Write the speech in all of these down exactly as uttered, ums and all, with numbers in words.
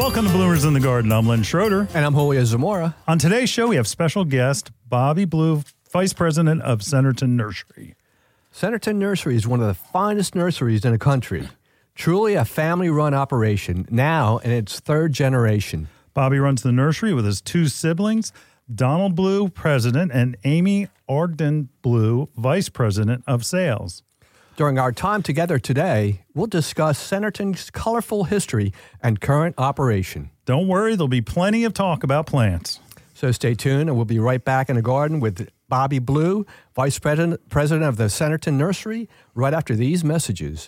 Welcome to Bloomers in the Garden. I'm Len Schroeder. And I'm Julio Zamora. On today's show, we have special guest Bobby Blue, Vice President of Centerton Nursery. Centerton Nursery is one of the finest nurseries in the country. Truly a family-run operation, now in its third generation. Bobby runs the nursery with his two siblings, Donald Blue, President, and Amy Ogden Blue, Vice President of Sales. During our time together today, we'll discuss Centerton's colorful history and current operation. Don't worry, there'll be plenty of talk about plants. So stay tuned, and we'll be right back in the garden with Bobby Blue, Vice President, President of the Centerton Nursery, right after these messages.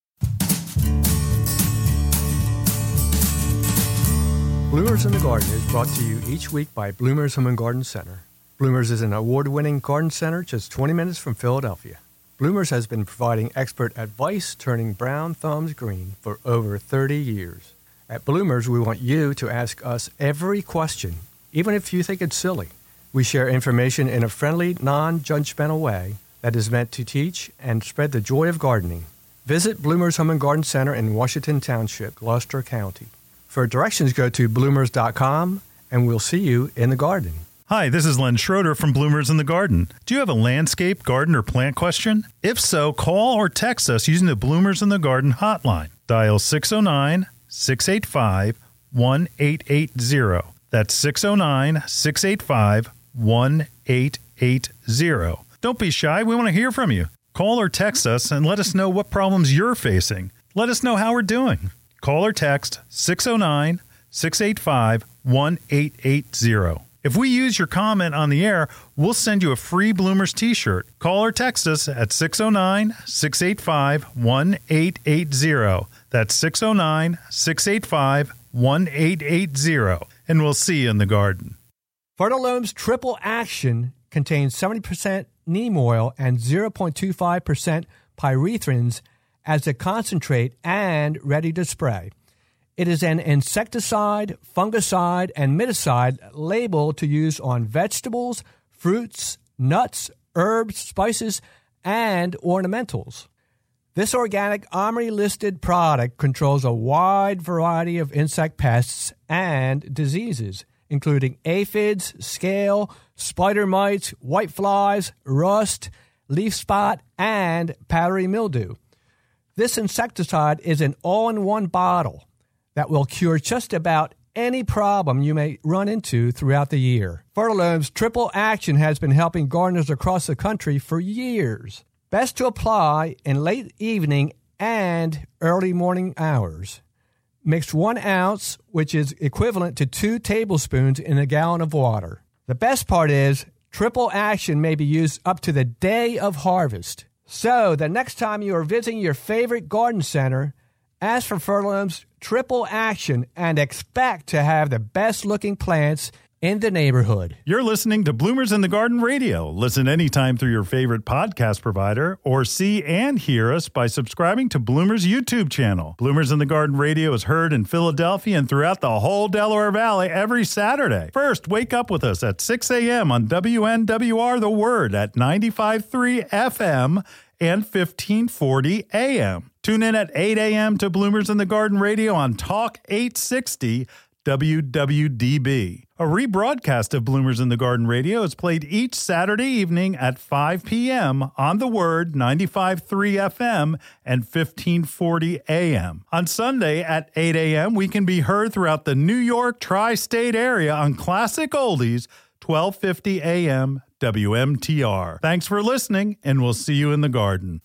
Bloomers in the Garden is brought to you each week by Bloomers Home and Garden Center. Bloomers is an award-winning garden center just twenty minutes from Philadelphia. Bloomers has been providing expert advice turning brown thumbs green for over thirty years. At Bloomers, we want you to ask us every question, even if you think it's silly. We share information in a friendly, non-judgmental way that is meant to teach and spread the joy of gardening. Visit Bloomers Home and Garden Center in Washington Township, Gloucester County. For directions, go to bloomers dot com, and we'll see you in the garden. Hi, this is Len Schroeder from Bloomers in the Garden. Do you have a landscape, garden, or plant question? If so, call or text us using the Bloomers in the Garden hotline. Dial six oh nine, six eight five, one eight eight zero. That's six oh nine, six eight five, one eight eight zero. Don't be shy. We want to hear from you. Call or text us and let us know what problems you're facing. Let us know how we're doing. Call or text six oh nine, six eight five, one eight eight zero. If we use your comment on the air, we'll send you a free Bloomers t-shirt. Call or text us at six oh nine, six eight five, one eight eight zero. That's six oh nine, six eight five, one eight eight zero. And we'll see you in the garden. Fertilome's Triple Action contains seventy percent neem oil and zero point two five percent pyrethrins as a concentrate and ready to spray. It is an insecticide, fungicide, and miticide labeled to use on vegetables, fruits, nuts, herbs, spices, and ornamentals. This organic OMRI-listed product controls a wide variety of insect pests and diseases, including aphids, scale, spider mites, whiteflies, rust, leaf spot, and powdery mildew. This insecticide is an all-in-one bottle that will cure just about any problem you may run into throughout the year. Fertilome's Triple Action has been helping gardeners across the country for years. Best to apply in late evening and early morning hours. Mix one ounce, which is equivalent to two tablespoons in a gallon of water. The best part is Triple Action may be used up to the day of harvest. So the next time you are visiting your favorite garden center, ask for Fertilome's Triple Action and expect to have the best-looking plants in the neighborhood. You're listening to Bloomers in the Garden Radio. Listen anytime through your favorite podcast provider or see and hear us by subscribing to Bloomers YouTube channel. Bloomers in the Garden Radio is heard in Philadelphia and throughout the whole Delaware Valley every Saturday. First, wake up with us at six a.m. on W N W R The Word at ninety-five point three F M and fifteen forty A M. Tune in at eight a.m. to Bloomers in the Garden Radio on Talk eight sixty W W D B. A rebroadcast of Bloomers in the Garden Radio is played each Saturday evening at five p.m. on The Word, ninety-five point three F M and fifteen forty A M. On Sunday at eight a.m., we can be heard throughout the New York tri-state area on Classic Oldies, twelve fifty A M W M T R. Thanks for listening, and we'll see you in the garden.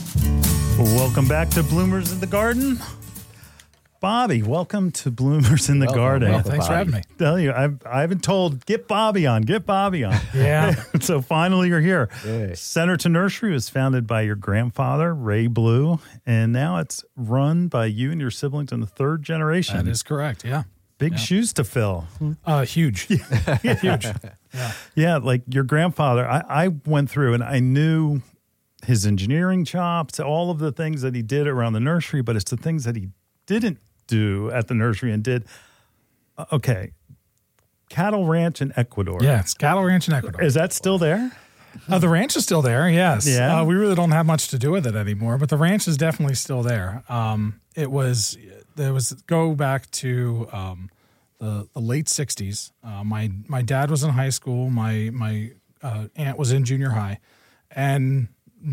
Welcome back to Bloomers in the Garden. Bobby, welcome to Bloomers in the welcome, Garden. Welcome, Thanks Bobby. for having me. Tell you, I've I've been told get Bobby on, get Bobby on. Yeah. So finally, you're here. Yay. Centerton Nursery was founded by your grandfather, Ray Blue, and now it's run by you and your siblings in the third generation. That is correct. Yeah. Big yeah. shoes to fill. Uh, huge. yeah. Huge. Yeah. Yeah, like your grandfather, I, I went through and I knew his engineering chops, all of the things that he did around the nursery, but it's the things that he didn't do at the nursery and did. Uh, okay. Cattle Ranch in Ecuador. Yeah, it's Cattle Ranch in Ecuador. Is that still there? Uh, the ranch is still there, yes. Yeah. Uh, we really don't have much to do with it anymore, but the ranch is definitely still there. Um, it was there was go back to um, the the late sixties. Uh, my my dad was in high school. My my uh, aunt was in junior high, and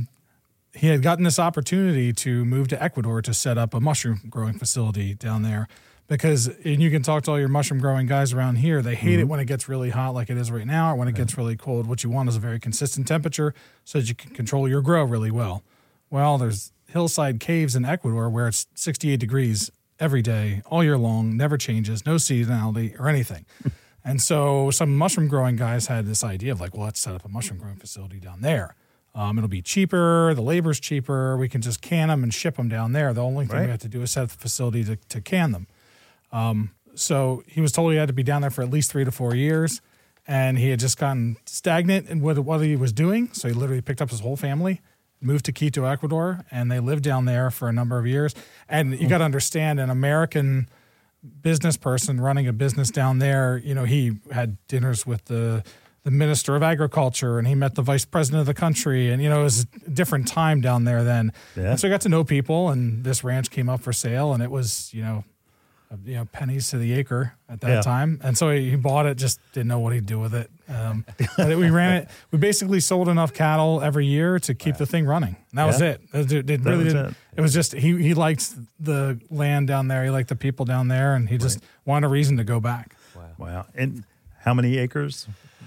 he had gotten this opportunity to move to Ecuador to set up a mushroom growing facility down there. Because, and you can talk to all your mushroom growing guys around here, they hate mm-hmm. it when it gets really hot like it is right now, or when it gets really cold. What you want is a very consistent temperature so that you can control your grow really well. Well, there's hillside caves in Ecuador where it's sixty-eight degrees every day, all year long, never changes, no seasonality or anything. And so some mushroom growing guys had this idea of like, well, let's set up a mushroom growing facility down there. Um, it'll be cheaper. The labor's cheaper. We can just can them and ship them down there. The only thing right. we have to do is set up the facility to, to can them. Um, so he was told he had to be down there for at least three to four years, and he had just gotten stagnant in what, what he was doing. So he literally picked up his whole family, moved to Quito, Ecuador, and they lived down there for a number of years. And you got to understand, an American business person running a business down there, you know, he had dinners with the the Minister of Agriculture, and he met the Vice President of the country, and, you know, it was a different time down there then. Yeah. And so he got to know people, and this ranch came up for sale, and it was, you know, you know, pennies to the acre at that yeah. time. And so he bought it, just didn't know what he'd do with it. Um, but we ran it. We basically sold enough cattle every year to keep wow. the thing running. And that yeah. was it. It, it, it really didn't. It. it was just, he, he liked the land down there. He liked the people down there, and he just right. wanted a reason to go back. Wow. Wow. And how many acres?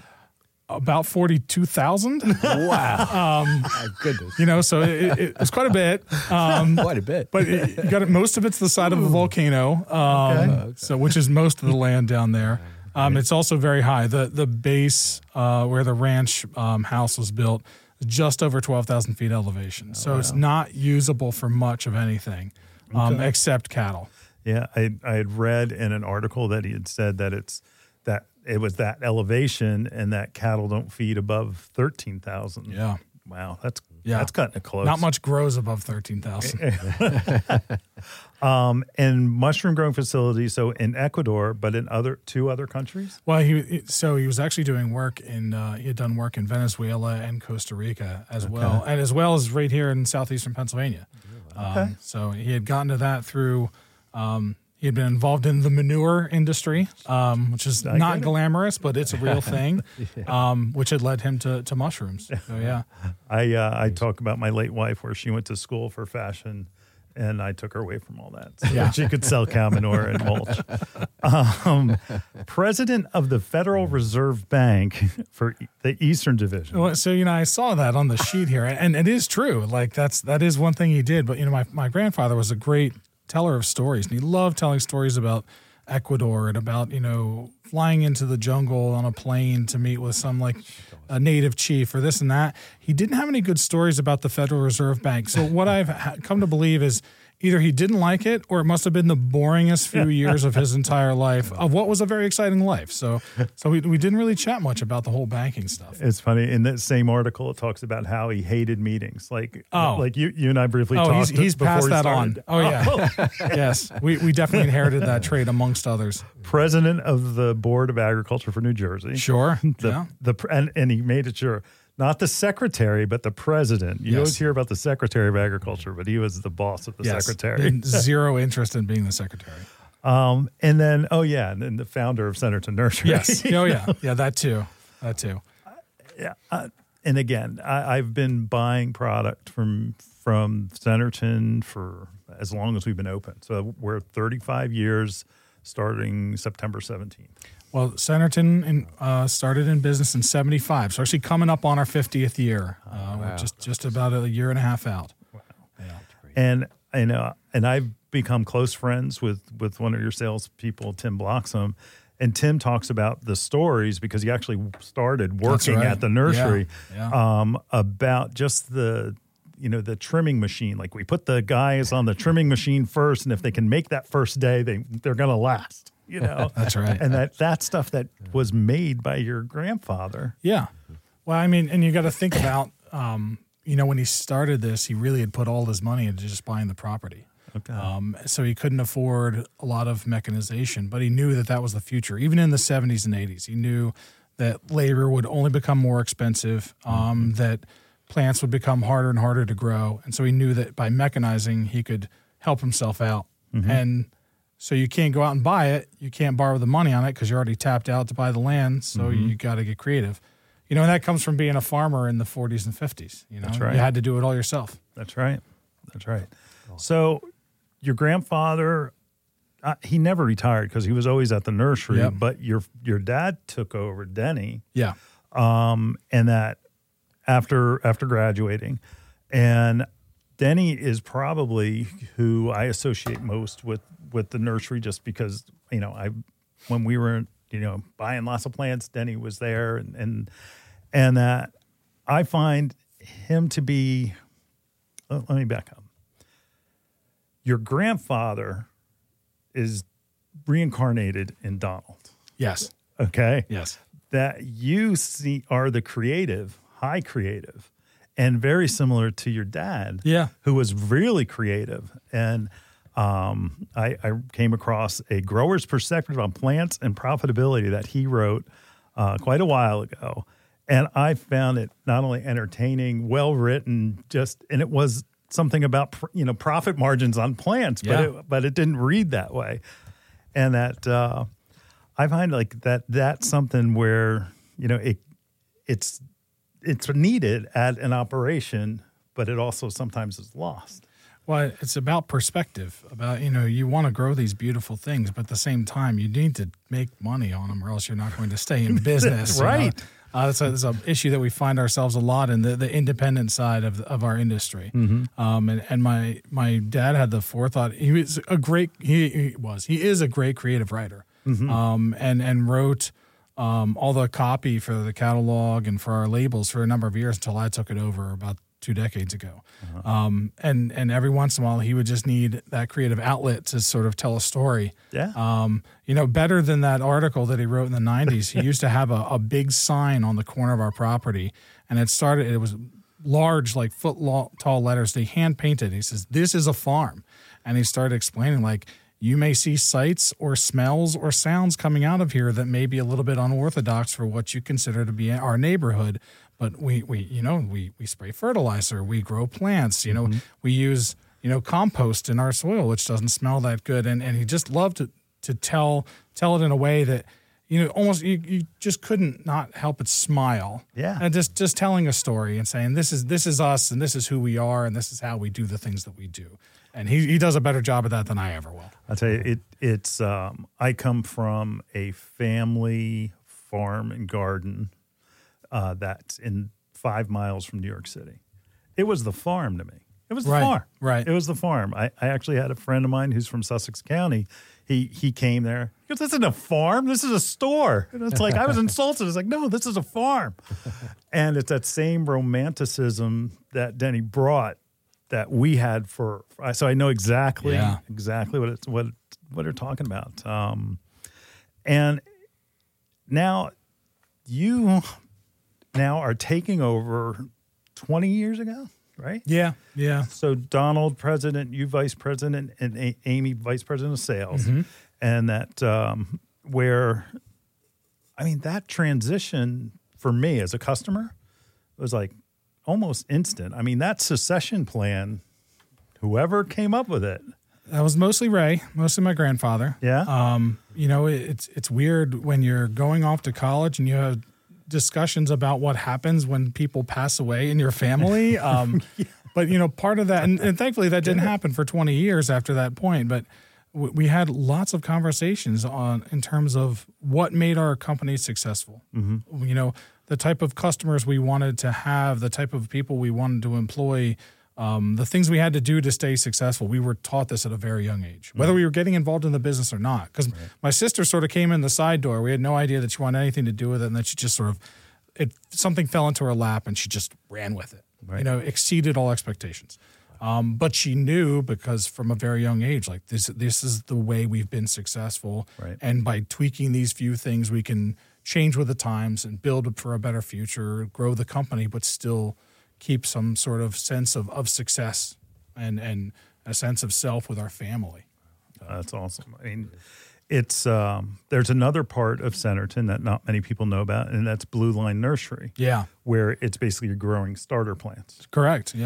About forty-two thousand. Wow. um, My goodness. You know, so it, it was quite a bit. Um, quite a bit. But it, you got it, most of it's the side Ooh. of a volcano, um, okay. Okay. so which is most of the land down there. Um, right. It's also very high. The the base uh, where the ranch um, house was built is just over twelve thousand feet elevation. So oh, wow. it's not usable for much of anything um, okay. except cattle. Yeah, I, I had read in an article that he had said that it's that it was that elevation and that cattle don't feed above thirteen thousand. Yeah. Wow. That's yeah. that's cutting it close. Not much grows above thirteen thousand. um, and mushroom growing facilities, so in Ecuador, but in other two other countries? Well, he so he was actually doing work in, uh, he had done work in Venezuela and Costa Rica as okay. well, and as well as right here in southeastern Pennsylvania. Okay. Um, so he had gotten to that through... Um, He had been involved in the manure industry, um, which is not glamorous, but it's a real thing, um, which had led him to, to mushrooms. So, yeah. I uh, I talk about my late wife where she went to school for fashion, and I took her away from all that so yeah. that she could sell cow manure and mulch. Um, president of the Federal Reserve Bank for the Eastern Division. Well, so, you know, I saw that on the sheet here, and it is true. Like, that's that is one thing he did. But, you know, my, my grandfather was a great teller of stories, and he loved telling stories about Ecuador and about, you know, flying into the jungle on a plane to meet with some like a native chief or this and that. He didn't have any good stories about the Federal Reserve Bank. So what I've come to believe is either he didn't like it, or it must have been the boringest few years of his entire life of what was a very exciting life. So, so we we didn't really chat much about the whole banking stuff. It's funny. In that same article, it talks about how he hated meetings. Like, oh. like you, you and I briefly oh, talked. He's, he's before passed he that started. on. Oh yeah, yes. We we definitely inherited that trait amongst others. President of the Board of Agriculture for New Jersey. Sure. The, yeah. The and and he made it sure. Not the secretary, but the president. You yes. always hear about the secretary of agriculture, but he was the boss of the yes. secretary. Zero interest in being the secretary. Um, and then, oh yeah, and then the founder of Centerton Nursery. Yes. Oh yeah. Yeah, that too. That too. Uh, yeah. Uh, and again, I, I've been buying product from from Centerton for as long as we've been open. So we're thirty-five years, starting September seventeenth. Well, Centerton in, uh, started in business in seventy-five, so actually coming up on our fiftieth year. Uh, oh, wow. We're just just about a year and a half out. Wow. Yeah. And and uh, and I've become close friends with with one of your salespeople, Tim Bloxham, and Tim talks about the stories because he actually started working right. at the nursery yeah. Yeah. Um, about just the. You know, the trimming machine. Like we put the guys on the trimming machine first, and if they can make that first day, they they're going to last. You know, that's right. And that that stuff that was made by your grandfather. Yeah. Well, I mean, and you got to think about, um, you know, when he started this, he really had put all his money into just buying the property. Okay. Um, so he couldn't afford a lot of mechanization, but he knew that that was the future. Even in the seventies and eighties, he knew that labor would only become more expensive. Um, mm-hmm. That plants would become harder and harder to grow. And so he knew that by mechanizing, he could help himself out. Mm-hmm. And So you can't go out and buy it. You can't borrow the money on it because you're already tapped out to buy the land. So mm-hmm. you got to get creative. You know, and that comes from being a farmer in the forties and fifties. You know, That's right. You had to do it all yourself. That's right. That's right. So your grandfather, uh, he never retired because he was always at the nursery, yep. but your your dad took over Denny. Yeah. Um, and that after after graduating. And Denny is probably who I associate most with, with the nursery just because, you know, I when we were, you know, buying lots of plants, Denny was there. And and, and that I find him to be, let me back up. Your grandfather is reincarnated in Donald. Yes. Okay? Yes. That you see are the creative, high creative, and very similar to your dad, yeah. who was really creative. And um, I, I came across a grower's perspective on plants and profitability that he wrote uh, quite a while ago. And I found it not only entertaining, well-written, just, and it was something about, you know, profit margins on plants, yeah. but it, but it didn't read that way. And that uh, I find like that that's something where, you know, it it's it's needed at an operation, but it also sometimes is lost. Well, it's about perspective, about, you know, you want to grow these beautiful things, but at the same time, you need to make money on them or else you're not going to stay in business. Right. You know? Uh, that's, a, that's an issue that we find ourselves a lot in the, the independent side of of our industry. Mm-hmm. Um, and, and my my dad had the forethought. He was a great, he, he was, he is a great creative writer, mm-hmm. um, and, and wrote um, all the copy for the catalog and for our labels for a number of years until I took it over about two decades ago. Uh-huh. Um, and, and every once in a while, he would just need that creative outlet to sort of tell a story. Yeah. Um, you know, better than that article that he wrote in the nineties, he used to have a, a big sign on the corner of our property, and it started, it was large, like foot long, tall letters. They hand painted. He says, "This is a farm." And he started explaining, like, you may see sights or smells or sounds coming out of here that may be a little bit unorthodox for what you consider to be our neighborhood. But we, we you know, we, we spray fertilizer, we grow plants, you know, mm-hmm. we use, you know, compost in our soil, which doesn't smell that good. And, and he just loved to, to tell tell it in a way that, you know, almost you, you just couldn't not help but smile. Yeah. And just, just telling a story and saying, this is this is us and this is who we are and this is how we do the things that we do. And he, he does a better job of that than I ever will. I'll tell you, it it's um, I come from a family farm and garden uh, that's in five miles from New York City. It was the farm to me. It was the right, farm. Right. It was the farm. I, I actually had a friend of mine who's from Sussex County. He he came there. He goes, "This isn't a farm. This is a store." And it's like, I was insulted. It's like, no, this is a farm. And it's that same romanticism that Denny brought that we had for, so I know exactly, yeah. exactly what it's, what, what they're talking about. Um, and now you now are taking over twenty years ago, right? Yeah. Yeah. So Donald, president, you vice president, and A- Amy, vice president of sales. Mm-hmm. And that, um, where, I mean, that transition for me as a customer was like, almost instant. I mean, that succession plan, whoever came up with it. That was mostly Ray, mostly my grandfather. Yeah. Um, you know, it, it's it's weird when you're going off to college and you have discussions about what happens when people pass away in your family. Um, yeah. But, you know, part of that, and, and thankfully that didn't happen for twenty years after that point, but w- we had lots of conversations on in terms of what made our company successful. Mm-hmm. You know, the type of customers we wanted to have, the type of people we wanted to employ, um, the things we had to do to stay successful. We were taught this at a very young age, whether we were getting involved in the business or not. Because right. my sister sort of came in the side door. We had no idea that she wanted anything to do with it, and that she just sort of, it something fell into her lap, and she just ran with it. Right. You know, exceeded all expectations. Um, but she knew, because from a very young age, like this, this is the way we've been successful. Right. And by tweaking these few things, we can change with the times and build for a better future, grow the company, but still keep some sort of sense of, of success and, and a sense of self with our family. That's awesome. I mean, it's um, there's another part of Centerton that not many people know about, and that's Blue Line Nursery. Yeah. Where it's basically you're growing starter plants. Correct, yeah.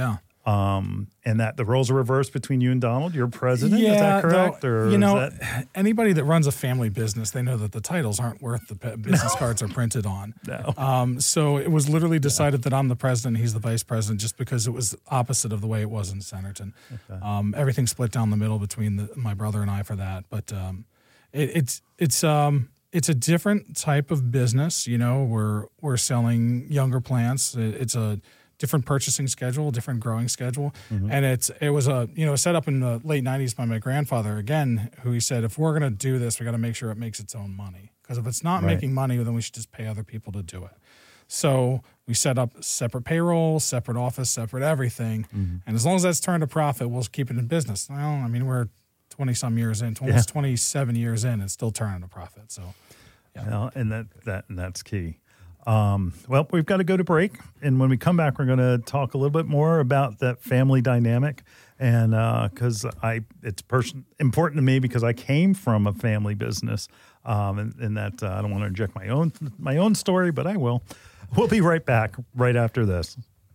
Um, and that the roles are reversed between you and Donald. You're president. Yeah, is that correct? though, or you know, is that... anybody that runs a family business, they know that the titles aren't worth the pe- business no. cards are printed on. No. Um, so it was literally decided yeah. that I'm the president, he's the vice president, just because it was opposite of the way it was in Centerton. Okay. Um, everything split down the middle between the, my brother and I for that. But um, it, it's it's um, it's a different type of business. You know, we're we're selling younger plants. It, it's a different purchasing schedule, different growing schedule. Mm-hmm. And it's it was a you know set up in the late nineties by my grandfather again, who he said, if we're going to do this, we got to make sure it makes its own money. Because if it's not right. making money, then we should just pay other people to do it. So we set up separate payroll, separate office, separate everything. Mm-hmm. And as long as that's turned a profit, we'll keep it in business. Well, I mean, we're twenty-some years in, almost yeah. twenty-seven years in, it's still turning a profit. So, yeah. Well, and that, that and that's key. Um, well, we've got to go to break. And when we come back, we're going to talk a little bit more about that family dynamic. And because uh, I, it's person important to me because I came from a family business, um, and, and that uh, I don't want to inject my own my own story, but I will. We'll be right back right after this.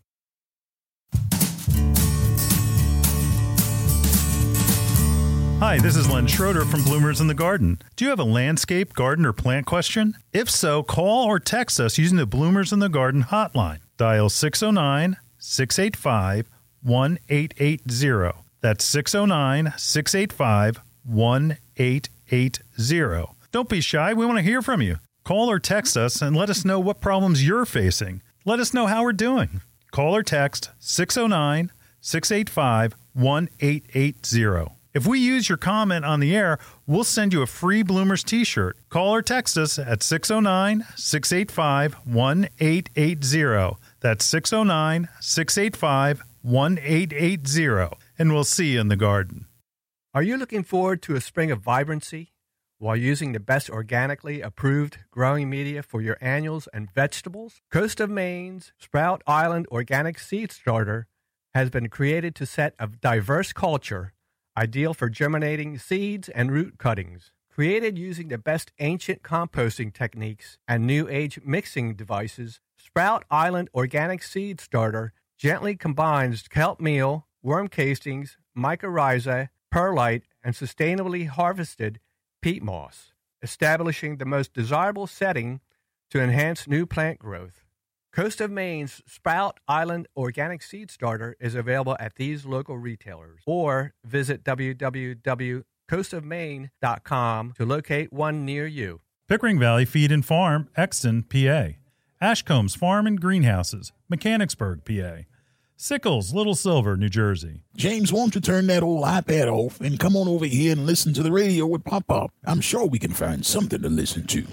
Hi, this is Len Schroeder from Bloomers in the Garden. Do you have a landscape, garden, or plant question? If so, call or text us using the Bloomers in the Garden hotline. Dial six oh nine, six eight five, one eight eight zero. That's six oh nine, six eight five, one eight eight zero. Don't be shy. We want to hear from you. Call or text us and let us know what problems you're facing. Let us know how we're doing. Call or text six oh nine, six eight five, one eight eight zero. If we use your comment on the air, we'll send you a free Bloomers t-shirt. Call or text us at six oh nine, six eight five, one eight eight zero. That's six oh nine, six eight five, one eight eight zero. And we'll see you in the garden. Are you looking forward to a spring of vibrancy while using the best organically approved growing media for your annuals and vegetables? Coast of Maine's Sprout Island Organic Seed Starter has been created to set a diverse culture ideal for germinating seeds and root cuttings. Created using the best ancient composting techniques and new age mixing devices, Sprout Island Organic Seed Starter gently combines kelp meal, worm castings, mycorrhiza, perlite, and sustainably harvested peat moss, establishing the most desirable setting to enhance new plant growth. Coast of Maine's Sprout Island Organic Seed Starter is available at these local retailers, or visit w w w dot coast of maine dot com to locate one near you. Pickering Valley Feed and Farm, Exton, P A. Ashcombs Farm and Greenhouses, Mechanicsburg, P A. Sickles, Little Silver, New Jersey. James, won't you turn that old iPad off and come on over here and listen to the radio with Pop-Pop? I'm sure we can find something to listen to.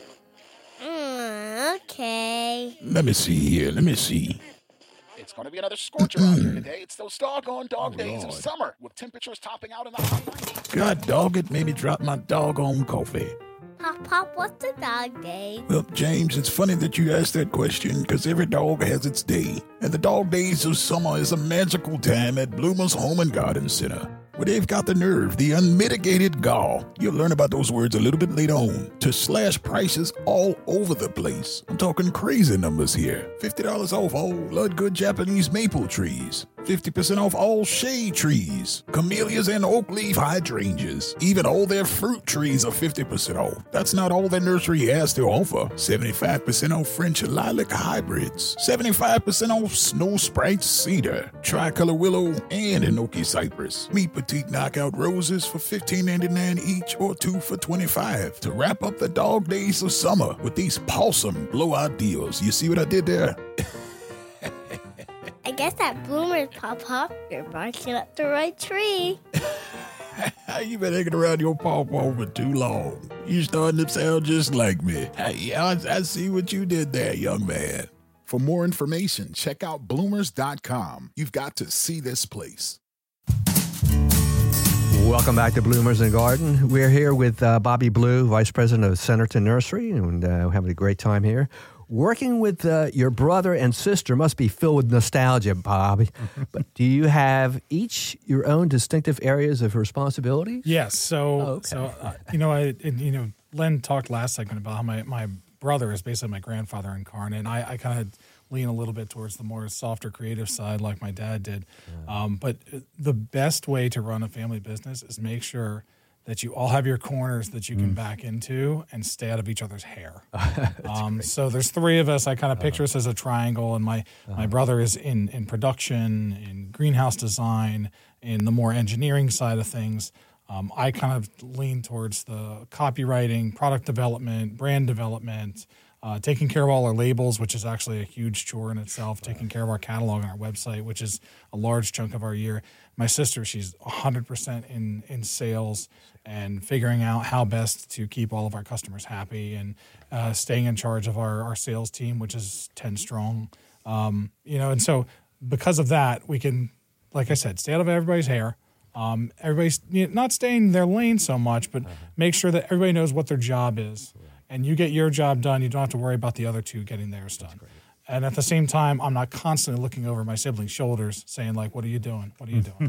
Okay. Let me see here. Let me see. It's going to be another scorcher out here today. It's those doggone dog oh, days Lord. of summer with temperatures topping out in the high nineties. God dog it, made me drop my doggone coffee. Pop, Pop, what's the dog day? Well, James, it's funny that you asked that question because every dog has its day. And the dog days of summer is a magical time at Bloomer's Home and Garden Center, where they've got the nerve, the unmitigated gall. You'll learn about those words a little bit later on. To slash prices all over the place. I'm talking crazy numbers here. fifty dollars off all Ludgood Japanese maple trees. fifty percent off all shade trees. Camellias and oak leaf hydrangeas. Even all their fruit trees are fifty percent off. That's not all their nursery has to offer. seventy-five percent off French lilac hybrids. seventy-five percent off snow sprite cedar. Tricolor willow and enoki cypress. Meet petite knockout roses for fifteen ninety-nine each or two for twenty-five dollars. To wrap up the dog days of summer with these pawsome blowout deals. You see what I did there? I guess that Bloomers, Pop-Pop, you're barking up the right tree. You've been hanging around your pawpaw for too long. You're starting to sound just like me. Hey, I, I see what you did there, young man. For more information, check out bloomers dot com. You've got to see this place. Welcome back to Bloomers in the Garden. We're here with uh, Bobby Blue, Vice President of Centerton Nursery, and uh, we're having a great time here. Working with uh, your brother and sister must be filled with nostalgia, Bob. But do you have each your own distinctive areas of responsibility? Yes. So, oh, okay. so uh, you know, I and, you know, Len talked last segment about how my, my brother is basically my grandfather incarnate, and I, I kind of lean a little bit towards the more softer creative side like my dad did. Yeah. Um, but the best way to run a family business is make sure that you all have your corners that you can mm. back into and stay out of each other's hair. um, so there's three of us. I kind of picture uh-huh. us as a triangle, and my, uh-huh. my brother is in, in production, in greenhouse design, in the more engineering side of things. Um, I kind of lean towards the copywriting, product development, brand development, uh, taking care of all our labels, which is actually a huge chore in itself, taking care of our catalog on our website, which is a large chunk of our year. My sister, she's one hundred percent in, in sales and figuring out how best to keep all of our customers happy and uh, staying in charge of our, our sales team, which is ten strong. Um, you know, and so because of that, we can, like I said, stay out of everybody's hair. Um, everybody's you know, not staying in their lane so much, but uh-huh. make sure that everybody knows what their job is. Right. And you get your job done. You don't have to worry about the other two getting theirs done. And at the same time, I'm not constantly looking over my siblings' shoulders saying, like, what are you doing? What are you doing?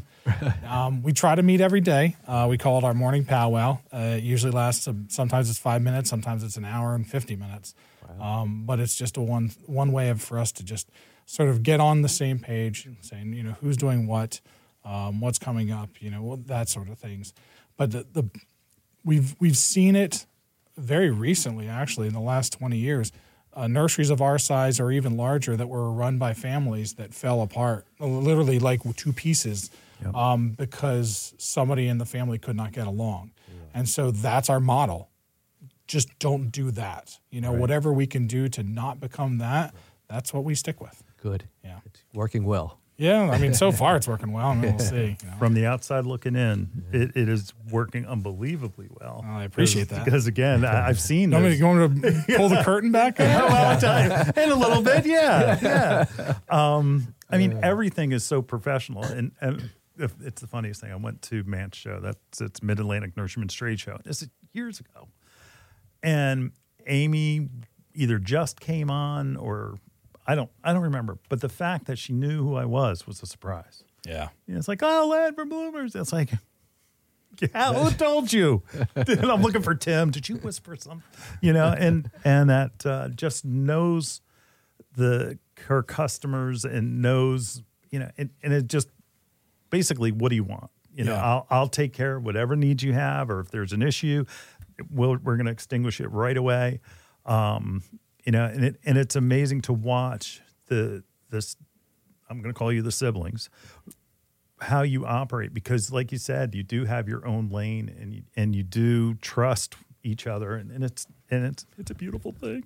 um, we try to meet every day. Uh, we call it our morning powwow. Uh, it usually lasts, uh, sometimes it's five minutes, sometimes it's an hour and fifty minutes. Wow. Um, but it's just a one one way of, for us to just sort of get on the same page, saying, you know, who's doing what, um, what's coming up, you know, that sort of things. But the, the we've we've seen it very recently, actually, in the last twenty years. Uh, nurseries of our size or even larger that were run by families that fell apart, literally like two pieces, yep. um, because somebody in the family could not get along. Yeah. And so that's our model. Just don't do that. You know, right. whatever we can do to not become that, that's what we stick with. Good. Yeah. It's working well. Yeah, I mean, so far it's working well. I mean, we'll see. You know. From the outside looking in, it, it is working unbelievably well. Oh, I appreciate that. Because, again, I, I've seen you this. You want me to pull the curtain back? Yeah, well, I'll tell you. In a little bit, yeah. yeah. Um, I mean, everything is so professional. And, and it's the funniest thing. I went to Mance Show. That's it's Mid-Atlantic Nurseryman's Trade Show. This is years ago. And Amy either just came on or... I don't I don't remember, but the fact that she knew who I was was a surprise. Yeah. You know, it's like, oh, Lad from Bloomers. It's like, yeah, who told you? And I'm looking for Tim. Did you whisper something? You know, and and that uh, just knows the her customers and knows, you know, and, and it just basically, what do you want? You know, yeah. I'll I'll take care of whatever needs you have, or if there's an issue, we'll, we're going to extinguish it right away. Um You know, and it and it's amazing to watch the this. I'm going to call you the siblings, how you operate, because, like you said, you do have your own lane, and you, and you do trust each other, and, and it's and it's it's a beautiful thing.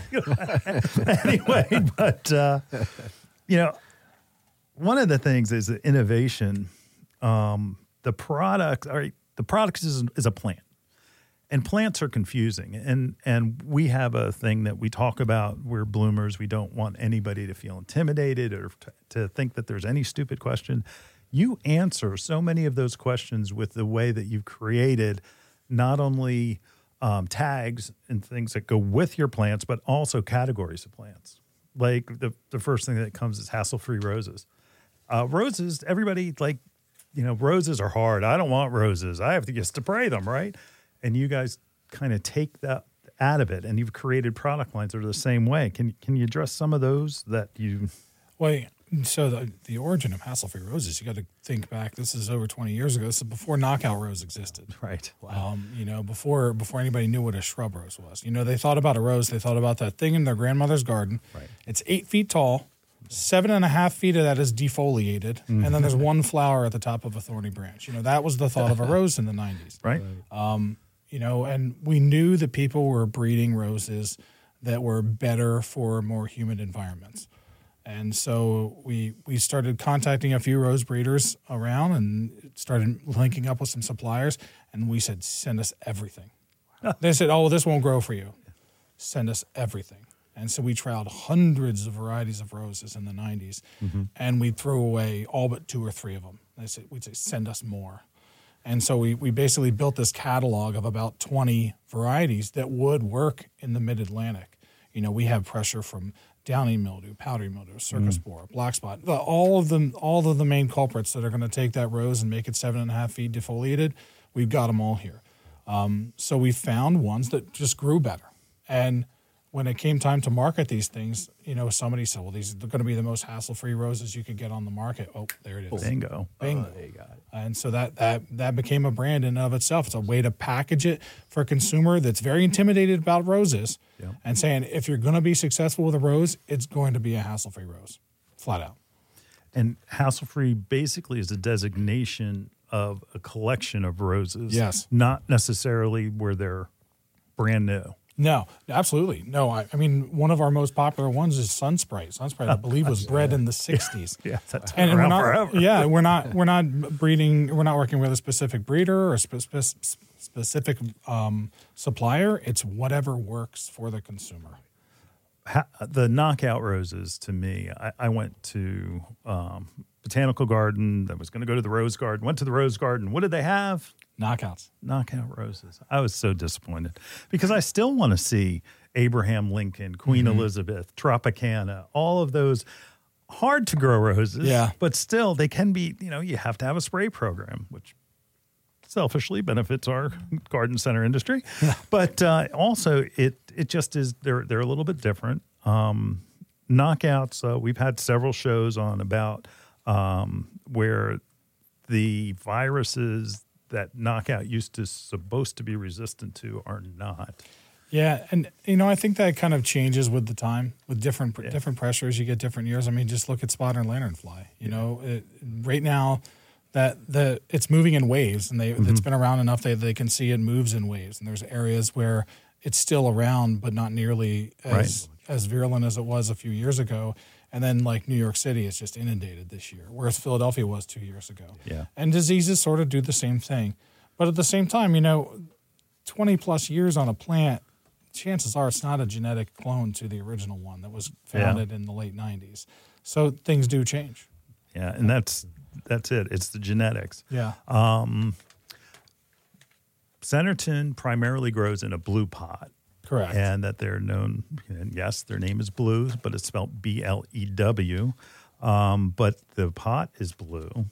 Anyway, but uh, you know, one of the things is the innovation. Um, the product, all right, the product is is a plant. And plants are confusing, and and we have a thing that we talk about. We're bloomers. We don't want anybody to feel intimidated or to, to think that there's any stupid question. You answer so many of those questions with the way that you've created not only um, tags and things that go with your plants, but also categories of plants. Like the, the first thing that comes is hassle-free roses. Uh, roses, everybody, like, you know, roses are hard. I don't want roses. I have to just spray them, right? And you guys kind of take that out of it, and you've created product lines that are the same way. Can can you address some of those that you? Well, so the the origin of hassle-free roses, you got to think back. This is over twenty years ago. This is before knockout rose existed. Right. Wow. Um, you know, before before anybody knew what a shrub rose was. You know, they thought about a rose. They thought about that thing in their grandmother's garden. Right. It's eight feet tall. Seven and a half feet of that is defoliated, mm-hmm. and then there's one flower at the top of a thorny branch. You know, that was the thought of a rose in the nineties. Right. Um, You know, and we knew that people were breeding roses that were better for more humid environments. And so we we started contacting a few rose breeders around and started linking up with some suppliers. And we said, send us everything. They said, oh, well, this won't grow for you. Send us everything. And so we trialed hundreds of varieties of roses in the nineties. Mm-hmm. And we threw away all but two or three of them. They said, we'd say, send us more. And so we, we basically built this catalog of about twenty varieties that would work in the Mid-Atlantic. You know, we have pressure from downy mildew, powdery mildew, circus mm. borer, black spot, the, all of them, all of the main culprits that are going to take that rose and make it seven and a half feet defoliated. We've got them all here. Um, so we found ones that just grew better. And when it came time to market these things, you know, somebody said, well, these are going to be the most hassle-free roses you could get on the market. Oh, there it is. Bingo. Bingo. Oh, there you got it. And so that, that, that became a brand in and of itself. It's a way to package it for a consumer that's very intimidated about roses Yeah. and saying, if you're going to be successful with a rose, it's going to be a hassle-free rose, flat out. And hassle-free basically is a designation of a collection of roses. Yes. Not necessarily where they're brand new. No, absolutely. No, I, I mean, one of our most popular ones is Sunsprite. Sunsprite, I believe, was bred in the sixties. Yeah, that's And around we're not, forever. yeah, we're not we're not breeding. We're not working with a specific breeder or a spe- spe- specific um, supplier. It's whatever works for the consumer. Ha- the knockout roses, to me, I, I went to um, Botanical Garden. I was going to go to the Rose Garden. Went to the Rose Garden. What did they have? Knockouts. Knockout roses. I was so disappointed because I still want to see Abraham Lincoln, Queen Mm-hmm. Elizabeth, Tropicana, all of those hard to grow roses. Yeah. But still, they can be, you know, you have to have a spray program, which selfishly benefits our garden center industry. But uh, also, it it just is, they're, they're a little bit different. Um, knockouts, uh, we've had several shows on about um, where the viruses that knockout used to supposed to be resistant to are not. Yeah, and you know, I think that kind of changes with the time, with different yeah. different pressures. You get different years. I mean, just look at spotted lanternfly. You yeah. know, it, right now, that the it's moving in waves, and they mm-hmm. it's been around enough that they can see it moves in waves. And there's areas where it's still around, but not nearly as right. as virulent as it was a few years ago. And then, like New York City, it's just inundated this year, whereas Philadelphia was two years ago. Yeah. And diseases sort of do the same thing. But at the same time, you know, twenty plus years on a plant, chances are it's not a genetic clone to the original one that was founded yeah. in the late nineties. So things do change. Yeah, and that's that's it. It's the genetics. Yeah. Um, Centerton primarily grows in a blue pot. Correct. And that they're known, and yes, their name is Blue, but it's spelled B L E W. Um, but the pot is blue.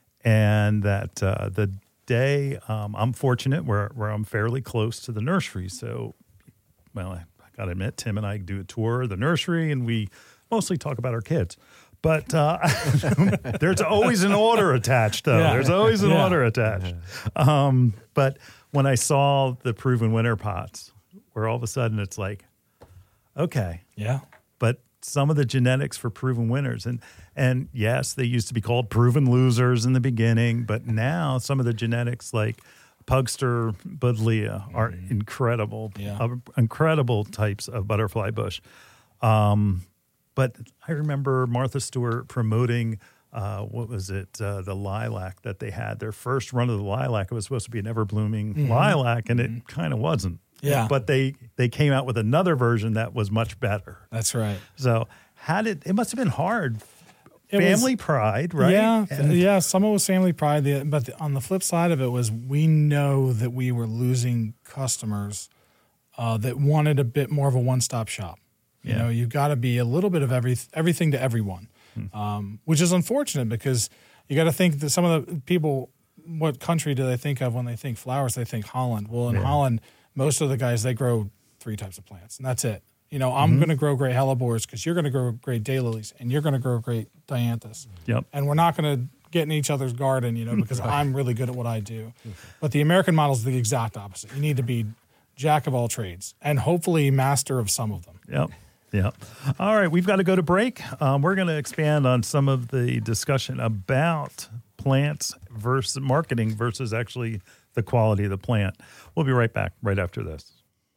And that uh, the day, um, I'm fortunate where, where I'm fairly close to the nursery. So, well, I, I got to admit, Tim and I do a tour of the nursery, and we mostly talk about our kids. But uh, there's always an order attached, though. Yeah. There's always an yeah. order attached. Um, but when I saw the Proven Winner pots, where all of a sudden it's like, okay. Yeah. But some of the genetics for proven winners, and and yes, they used to be called proven losers in the beginning, but now some of the genetics like Pugster Buddleia are mm-hmm. incredible, yeah. uh, incredible types of butterfly bush. Um, but I remember Martha Stewart promoting, uh, what was it, uh, the lilac that they had. Their first run of the lilac, it was supposed to be an ever-blooming mm-hmm. lilac, and mm-hmm. it kind of wasn't. Yeah. But they, they came out with another version that was much better. That's right. So how did, it must have been hard. It family was, pride, right? Yeah. And, yeah. Some of it was family pride. The, but the, on the flip side of it was we know that we were losing customers uh, that wanted a bit more of a one-stop shop. You yeah. know, you've got to be a little bit of every, everything to everyone, hmm. um, which is unfortunate because you got to think that some of the people, what country do they think of when they think flowers? They think Holland. Well, in yeah. Holland, most of the guys, they grow three types of plants, and that's it. You know, I'm mm-hmm. going to grow great hellebores because you're going to grow great daylilies, and you're going to grow great dianthus. Yep. And we're not going to get in each other's garden, you know, because I'm really good at what I do. But the American model is the exact opposite. You need to be jack of all trades and hopefully master of some of them. Yep. Yep. All right, we've got to go to break. Um, we're going to expand on some of the discussion about plants versus marketing versus actually the quality of the plant. We'll be right back right after this.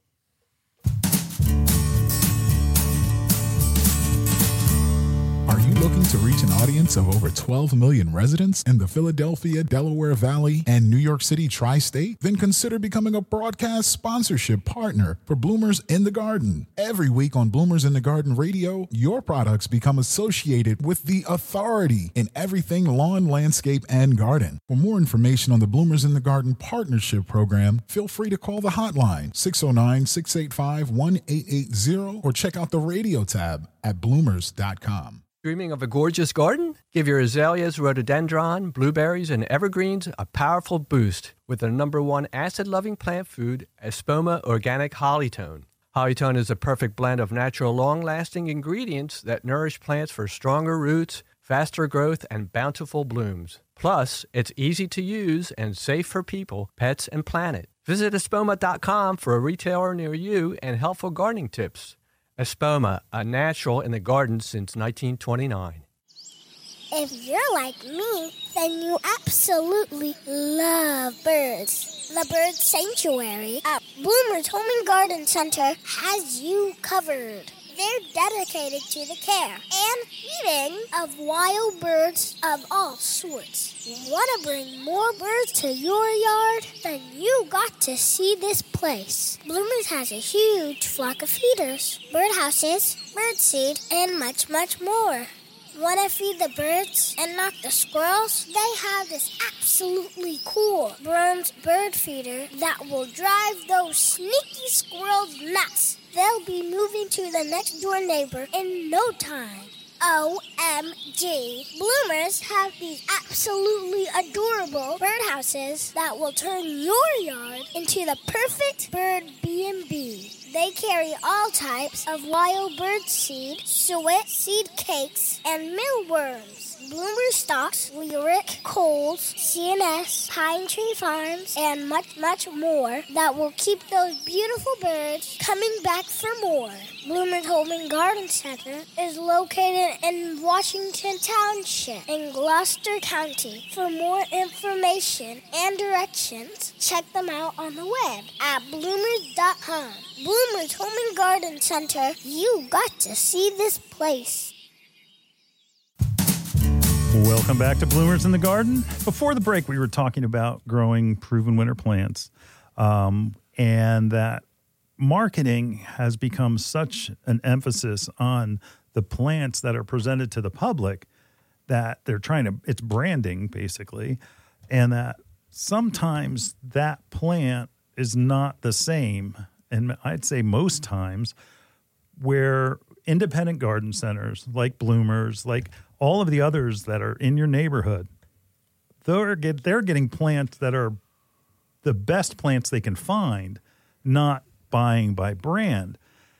Are you looking to reach an audience of over twelve million residents in the Philadelphia, Delaware Valley, and New York City tri-state? Then consider becoming a broadcast sponsorship partner for Bloomers in the Garden. Every week on Bloomers in the Garden Radio, your products become associated with the authority in everything lawn, landscape, and garden. For more information on the Bloomers in the Garden Partnership Program, feel free to call the hotline six oh nine, six eight five, one eight eight zero or check out the radio tab at bloomers dot com. Dreaming of a gorgeous garden? Give your azaleas, rhododendron, blueberries, and evergreens a powerful boost with their number one acid-loving plant food, Espoma Organic Hollytone. Polytone is a perfect blend of natural, long-lasting ingredients that nourish plants for stronger roots, faster growth, and bountiful blooms. Plus, it's easy to use and safe for people, pets, and planet. Visit espoma dot com for a retailer near you and helpful gardening tips. Espoma, a natural in the garden since nineteen twenty-nine. If you're like me, then you absolutely love birds. The Bird Sanctuary at Bloomer's Home and Garden Center has you covered. They're dedicated to the care and feeding of wild birds of all sorts. Want to bring more birds to your yard? Then you got to see this place. Bloomers has a huge flock of feeders, birdhouses, birdseed, and much, much more. Want to feed the birds and not the squirrels? They have this absolutely cool bronze bird feeder that will drive those sneaky squirrels nuts. They'll be moving to the next door neighbor in no time. O M G. Bloomers have these absolutely adorable birdhouses that will turn your yard into the perfect bird B and B. They carry all types of wild bird seed, suet, seed cakes, and mealworms. Bloomer stocks Lyric, Coles, C and S, Pine Tree Farms, and much, much more that will keep those beautiful birds coming back for more. Bloomer's Home and Garden Center is located in Washington Township in Gloucester County. For more information and directions, check them out on the web at bloomers dot com. Bloomer's Home and Garden Center, you got to see this place. Welcome back to Bloomers in the Garden. Before the break, we were talking about growing proven winter plants, um, and that marketing has become such an emphasis on the plants that are presented to the public that they're trying to, it's branding basically, and that sometimes that plant is not the same, and I'd say most times, where independent garden centers like Bloomers, like all of the others that are in your neighborhood, they're, get, they're getting plants that are the best plants they can find, not buying by brand.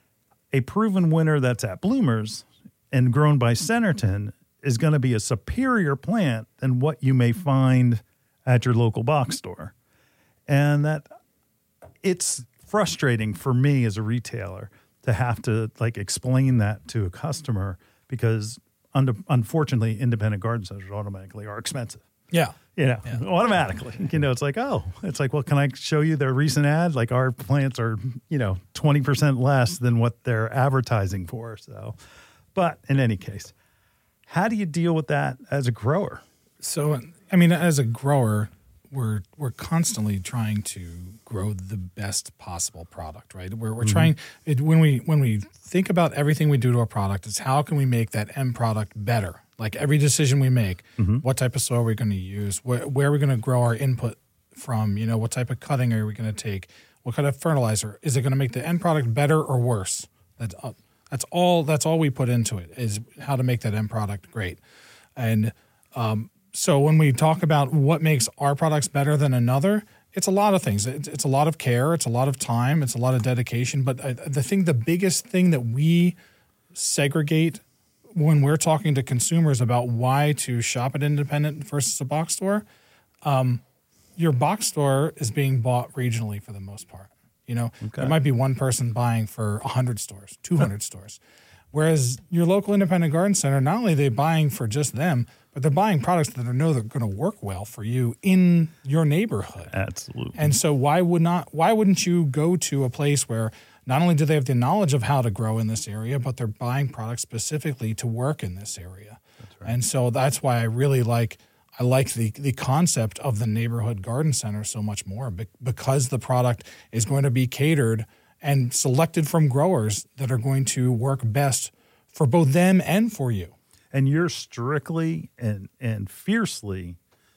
A proven winner that's at Bloomers and grown by Centerton is going to be a superior plant than what you may find at your local box store. And that it's frustrating for me as a retailer to have to like explain that to a customer because un- unfortunately independent garden centers automatically are expensive. Yeah. You know, yeah. automatically, you know, it's like, oh, it's like, well, can I show you their recent ad? Like our plants are, you know, twenty percent less than what they're advertising for. So, but in any case, how do you deal with that as a grower? So, I mean, as a grower, we're we're constantly trying to grow the best possible product, right? We're we're mm-hmm. trying it, when we when we think about everything we do to a product, it's how can we make that end product better? Like every decision we make, mm-hmm. what type of soil are we going to use? Where, where are we going to grow our input from? You know, what type of cutting are we going to take? What kind of fertilizer? Is it going to make the end product better or worse? That's uh, that's all. That's all we put into it is how to make that end product great. And um, so when we talk about what makes our products better than another, it's a lot of things. It's, it's a lot of care. It's a lot of time. It's a lot of dedication. But I, the thing, the biggest thing that we segregate when we're talking to consumers about why to shop at independent versus a box store, um, your box store is being bought regionally for the most part. You know, okay. There might be one person buying for one hundred stores, two hundred stores. Whereas your local independent garden center, not only are they buying for just them, but they're buying products that they know they're going to work well for you in your neighborhood. Absolutely. And so why would not? Why wouldn't you go to a place where not only do they have the knowledge of how to grow in this area, but they're buying products specifically to work in this area? That's right. And so that's why I really like I like the the concept of the neighborhood garden center so much more, because the product is going to be catered and selected from growers that are going to work best for both them and for you. And you're strictly and and fiercely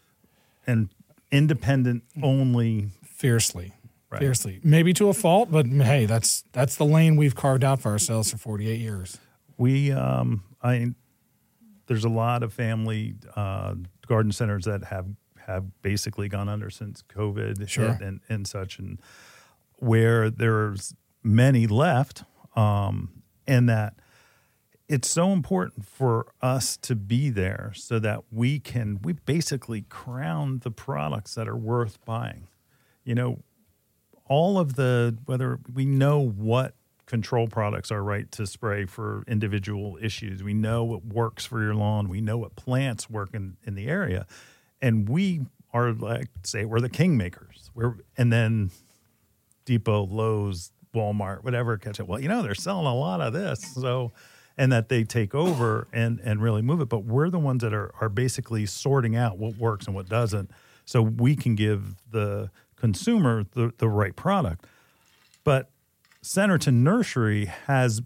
and independent only. Fiercely. Right. Fiercely. Maybe to a fault, but hey, that's that's the lane we've carved out for ourselves for forty-eight years. We, um, I, there's a lot of family uh, garden centers that have, have basically gone under since COVID sure. hit and, and such, and where there's many left, um, and that it's so important for us to be there so that we can, we basically crown the products that are worth buying. You know, all of the, whether we know what control products are right to spray for individual issues, we know what works for your lawn, we know what plants work in, in the area, and we are like, say, we're the kingmakers. We're, and then Depot, Lowe's, Walmart, whatever, catch it. Well, you know, they're selling a lot of this. So, and that they take over and, and really move it. But we're the ones that are, are basically sorting out what works and what doesn't, so we can give the consumer the, the right product. But Centerton Nursery has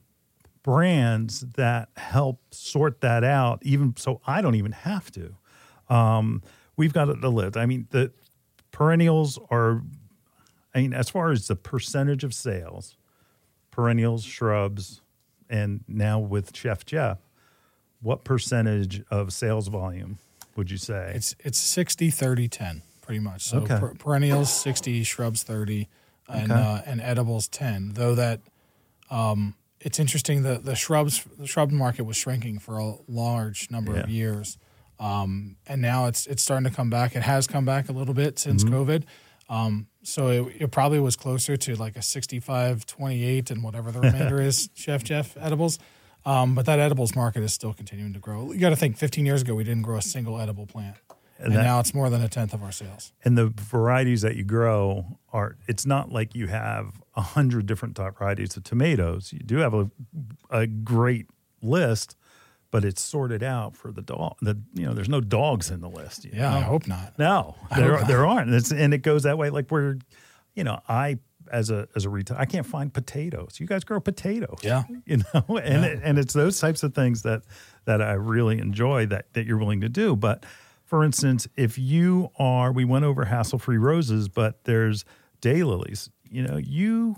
brands that help sort that out, even so I don't even have to. Um, we've got the list. I mean, the perennials are, I mean, as far as the percentage of sales, perennials, shrubs, and now with Chef Jeff, what percentage of sales volume would you say? It's it's sixty, thirty, ten, pretty much. So Okay. per- perennials, sixty, shrubs, thirty, and Okay. uh, and edibles, ten. Though that, um, it's interesting, the, the shrubs the shrub market was shrinking for a large number of Yeah. years. Um, and now it's it's starting to come back. It has come back a little bit since Mm-hmm. COVID. Um, so it, it probably was closer to like a sixty-five, twenty-eight, and whatever the remainder is, Chef Jeff edibles. Um, but that edibles market is still continuing to grow. You got to think, fifteen years ago, we didn't grow a single edible plant. And And, that- now it's more than a tenth of our sales. And the varieties that you grow are, it's not like you have a hundred different top varieties of tomatoes. You do have a, a great list, but it's sorted out for the dog. The, you know, there's no dogs in the list. you Yeah, I know? hope not. No, there, there aren't. And, it's, and it goes that way. Like we're, you know, I, as a, as a retailer, I can't find potatoes. You guys grow potatoes. Yeah. You know, and, it, and it's those types of things that, that I really enjoy that, that you're willing to do. But for instance, if you are, we went over hassle-free roses, but there's daylilies. You know, you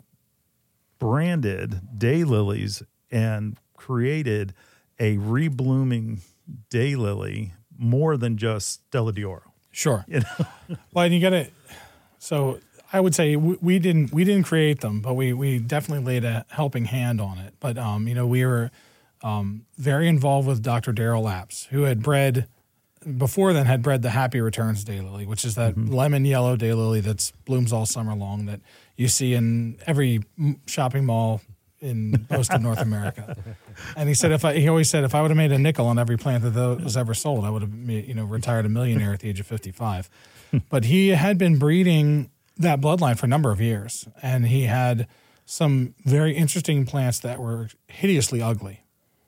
branded daylilies and created a reblooming daylily more than just Stella d'Oro. Sure. You know? Well, and you got to. So I would say we, we didn't we didn't create them, but we we definitely laid a helping hand on it. But um, you know, we were um, very involved with Doctor Daryl Lapps, who had bred before then had bred the Happy Returns daylily, which is that Mm-hmm. lemon yellow daylily that blooms all summer long that you see in every m- shopping mall in most of North America. And he said, if I, he always said, if I would have made a nickel on every plant that that was ever sold, I would have, you know, retired a millionaire at the age of fifty-five. But he had been breeding that bloodline for a number of years, and he had some very interesting plants that were hideously ugly.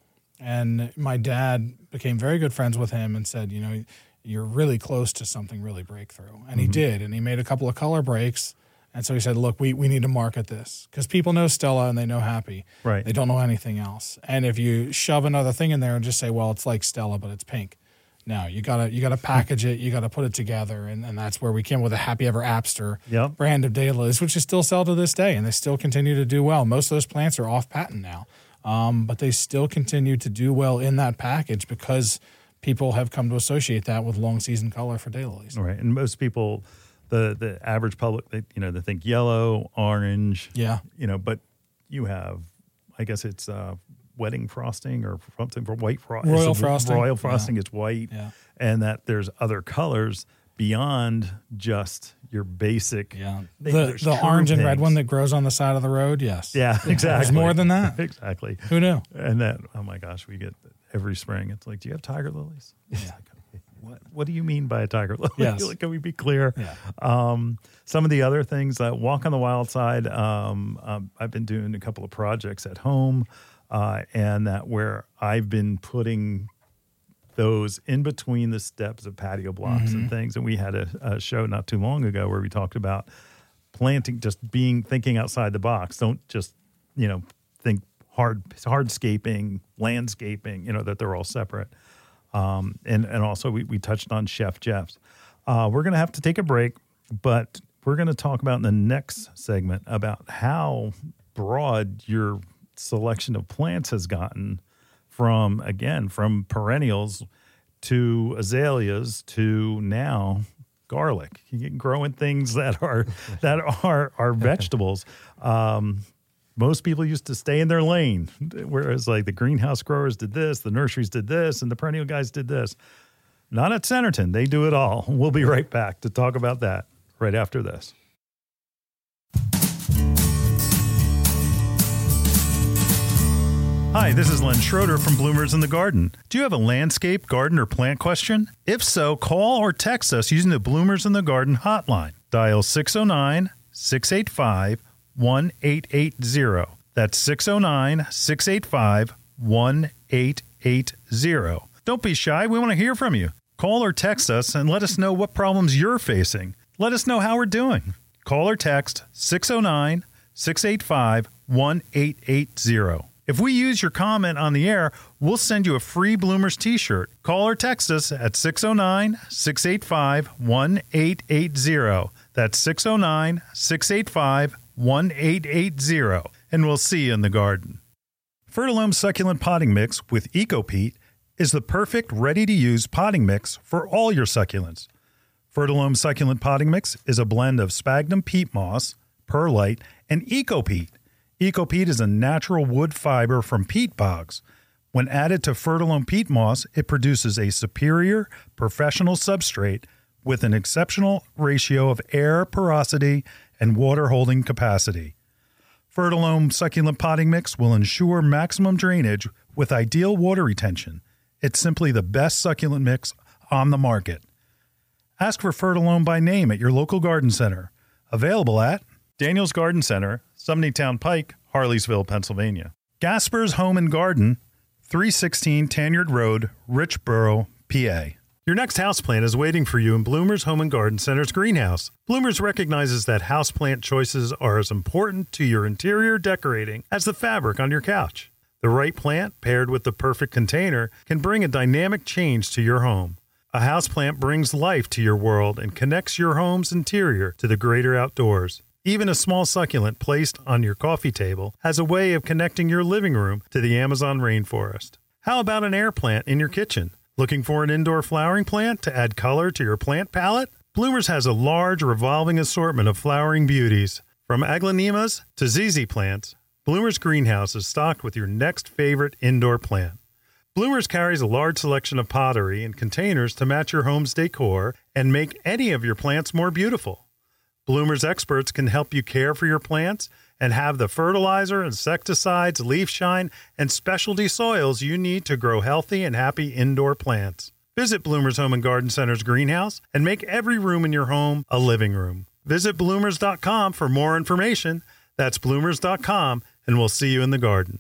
And my dad became very good friends with him and said, you know, you're really close to something really breakthrough. And he did. And he made a couple of color breaks. And so he said, look, we, we need to market this because people know Stella and they know Happy. Right. They don't know anything else. And if you shove another thing in there and just say, well, it's like Stella, but it's pink. No, you gotta you gotta package it, you gotta put it together, and, and that's where we came with a Happy Ever Appster Yep. brand of daylilies, which is still sell to this day, and they still continue to do well. Most of those plants are off patent now, um, but they still continue to do well in that package because people have come to associate that with long season color for daylilies. Right. And most people, the the average public, they, you know, they think yellow, orange. Yeah. You know, but you have, I guess it's uh, wedding frosting or something for white frosting. Royal frosting. Royal frosting. It's white. Yeah. And that there's other colors beyond just your basic. Yeah, thing. the There's the true orange and red things. one that grows on the side of the road. Yes. Yeah, exactly. There's more than that. Exactly. Who knew? And that, oh my gosh, we get every spring. It's like, do you have tiger lilies? It's like, what, what do you mean by a tiger lily? Yes. Like, can we be clear? Yeah. Um, some of the other things, uh, Walk on the Wild Side, um, um, I've been doing a couple of projects at home, uh, and that where I've been putting those in between the steps of patio blocks Mm-hmm. and things. And we had a, a show not too long ago where we talked about planting, just being, thinking outside the box. Don't just, you know, think hard, hardscaping, landscaping, you know, that they're all separate. Um, and, and also we, we touched on Chef Jeff's. Uh, we're going to have to take a break, but we're going to talk about in the next segment about how broad your selection of plants has gotten from, again, from perennials to azaleas to now garlic. You can grow in things that are, that are, are vegetables. Um, Most people used to stay in their lane, whereas like the greenhouse growers did this, the nurseries did this, and the perennial guys did this. Not at Centerton. They do it all. We'll be right back to talk about that right after this. Hi, this is Len Schroeder from Bloomers in the Garden. Do you have a landscape, garden, or plant question? If so, call or text us using the Bloomers in the Garden hotline. Dial six oh nine, six eight five, one eight eight zero. That's six oh nine, six eight five, one eight eight zero. Don't be shy. We want to hear from you. Call or text us and let us know what problems you're facing. Let us know how we're doing. Call or text six oh nine, six eight five, one eight eight zero. If we use your comment on the air, we'll send you a free Bloomers t-shirt. Call or text us at six oh nine, six eight five, one eight eight zero. That's six oh nine, six eight five, one eight eight zero. And we'll see you in the garden. Fertilome Succulent Potting Mix with EcoPeat is the perfect ready-to-use potting mix for all your succulents. Fertilome Succulent Potting Mix is a blend of sphagnum peat moss, perlite, and EcoPeat. EcoPeat is a natural wood fiber from peat bogs. When added to Fertilome peat moss, it produces a superior professional substrate with an exceptional ratio of air porosity and water holding capacity. Fertilome Succulent Potting Mix will ensure maximum drainage with ideal water retention. It's simply the best succulent mix on the market. Ask for Fertilome by name at your local garden center. Available at Daniel's Garden Center, Sumneytown Pike, Harleysville, Pennsylvania. Gasper's Home and Garden, three sixteen Tanyard Road, Richboro, P A. Your next houseplant is waiting for you in Bloomers Home and Garden Center's greenhouse. Bloomers recognizes that houseplant choices are as important to your interior decorating as the fabric on your couch. The right plant, paired with the perfect container, can bring a dynamic change to your home. A houseplant brings life to your world and connects your home's interior to the greater outdoors. Even a small succulent placed on your coffee table has a way of connecting your living room to the Amazon rainforest. How about an air plant in your kitchen? Looking for an indoor flowering plant to add color to your plant palette? Bloomers has a large revolving assortment of flowering beauties. From aglaonemas to Z Z plants, Bloomers Greenhouse is stocked with your next favorite indoor plant. Bloomers carries a large selection of pottery and containers to match your home's decor and make any of your plants more beautiful. Bloomers experts can help you care for your plants and have the fertilizer, insecticides, leaf shine, and specialty soils you need to grow healthy and happy indoor plants. Visit Bloomers Home and Garden Center's greenhouse and make every room in your home a living room. Visit bloomers dot com for more information. That's bloomers dot com, and we'll see you in the garden.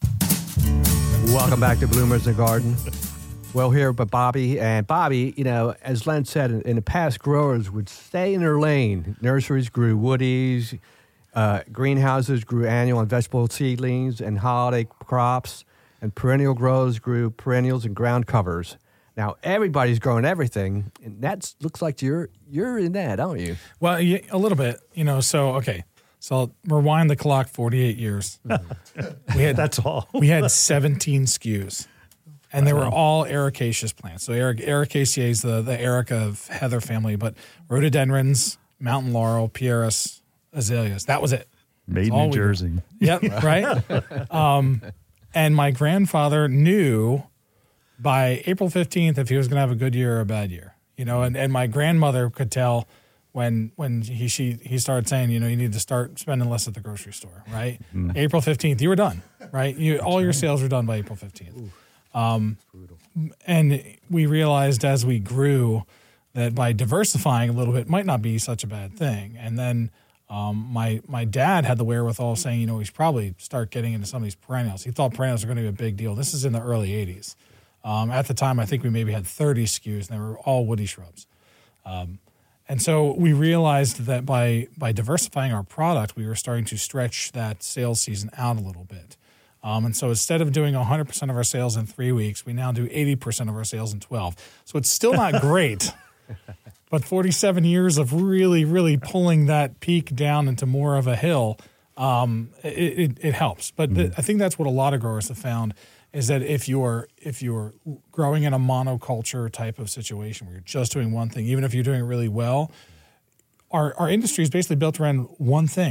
Welcome back to Bloomers in the Garden. Well, here, but Bobby, and Bobby, you know, as Len said, in, in the past, growers would stay in their lane. Nurseries grew woodies, uh, greenhouses grew annual and vegetable seedlings and holiday crops, and perennial growers grew perennials and ground covers. Now, everybody's growing everything, and that looks like you're you're in that, don't you? Well, yeah, a little bit, you know, so, okay. So I'll rewind the clock forty-eight years. We had That's all. We had seventeen S K Us. And they were all ericaceous plants. So Eric, Ericaceae is the, the Erica of heather family, but rhododendrons, mountain laurel, pieris, azaleas. That was it. Made in New Jersey. Yep, right? um, and my grandfather knew by April fifteenth if he was going to have a good year or a bad year. You know, and, and my grandmother could tell when when he she he started saying, you know, you need to start spending less at the grocery store, right? Mm. April fifteenth, you were done, right? You all your sales were done by April fifteenth. Um, and we realized as we grew that by diversifying a little bit might not be such a bad thing. And then um, my my dad had the wherewithal of saying, you know, we should probably start getting into some of these perennials. He thought perennials were going to be a big deal. This is in the early eighties. Um, at the time, I think we maybe had thirty S K Us, and they were all woody shrubs. Um, and so we realized that by by diversifying our product, we were starting to stretch that sales season out a little bit. Um, and so instead of doing one hundred percent of our sales in three weeks, we now do eighty percent of our sales in twelve. So it's still not great, but forty-seven years of really, really pulling that peak down into more of a hill, um, it, it, it helps. But mm-hmm. th- I think that's what a lot of growers have found is that if you're if you're growing in a monoculture type of situation where you're just doing one thing, even if you're doing it really well, our, our industry is basically built around one thing.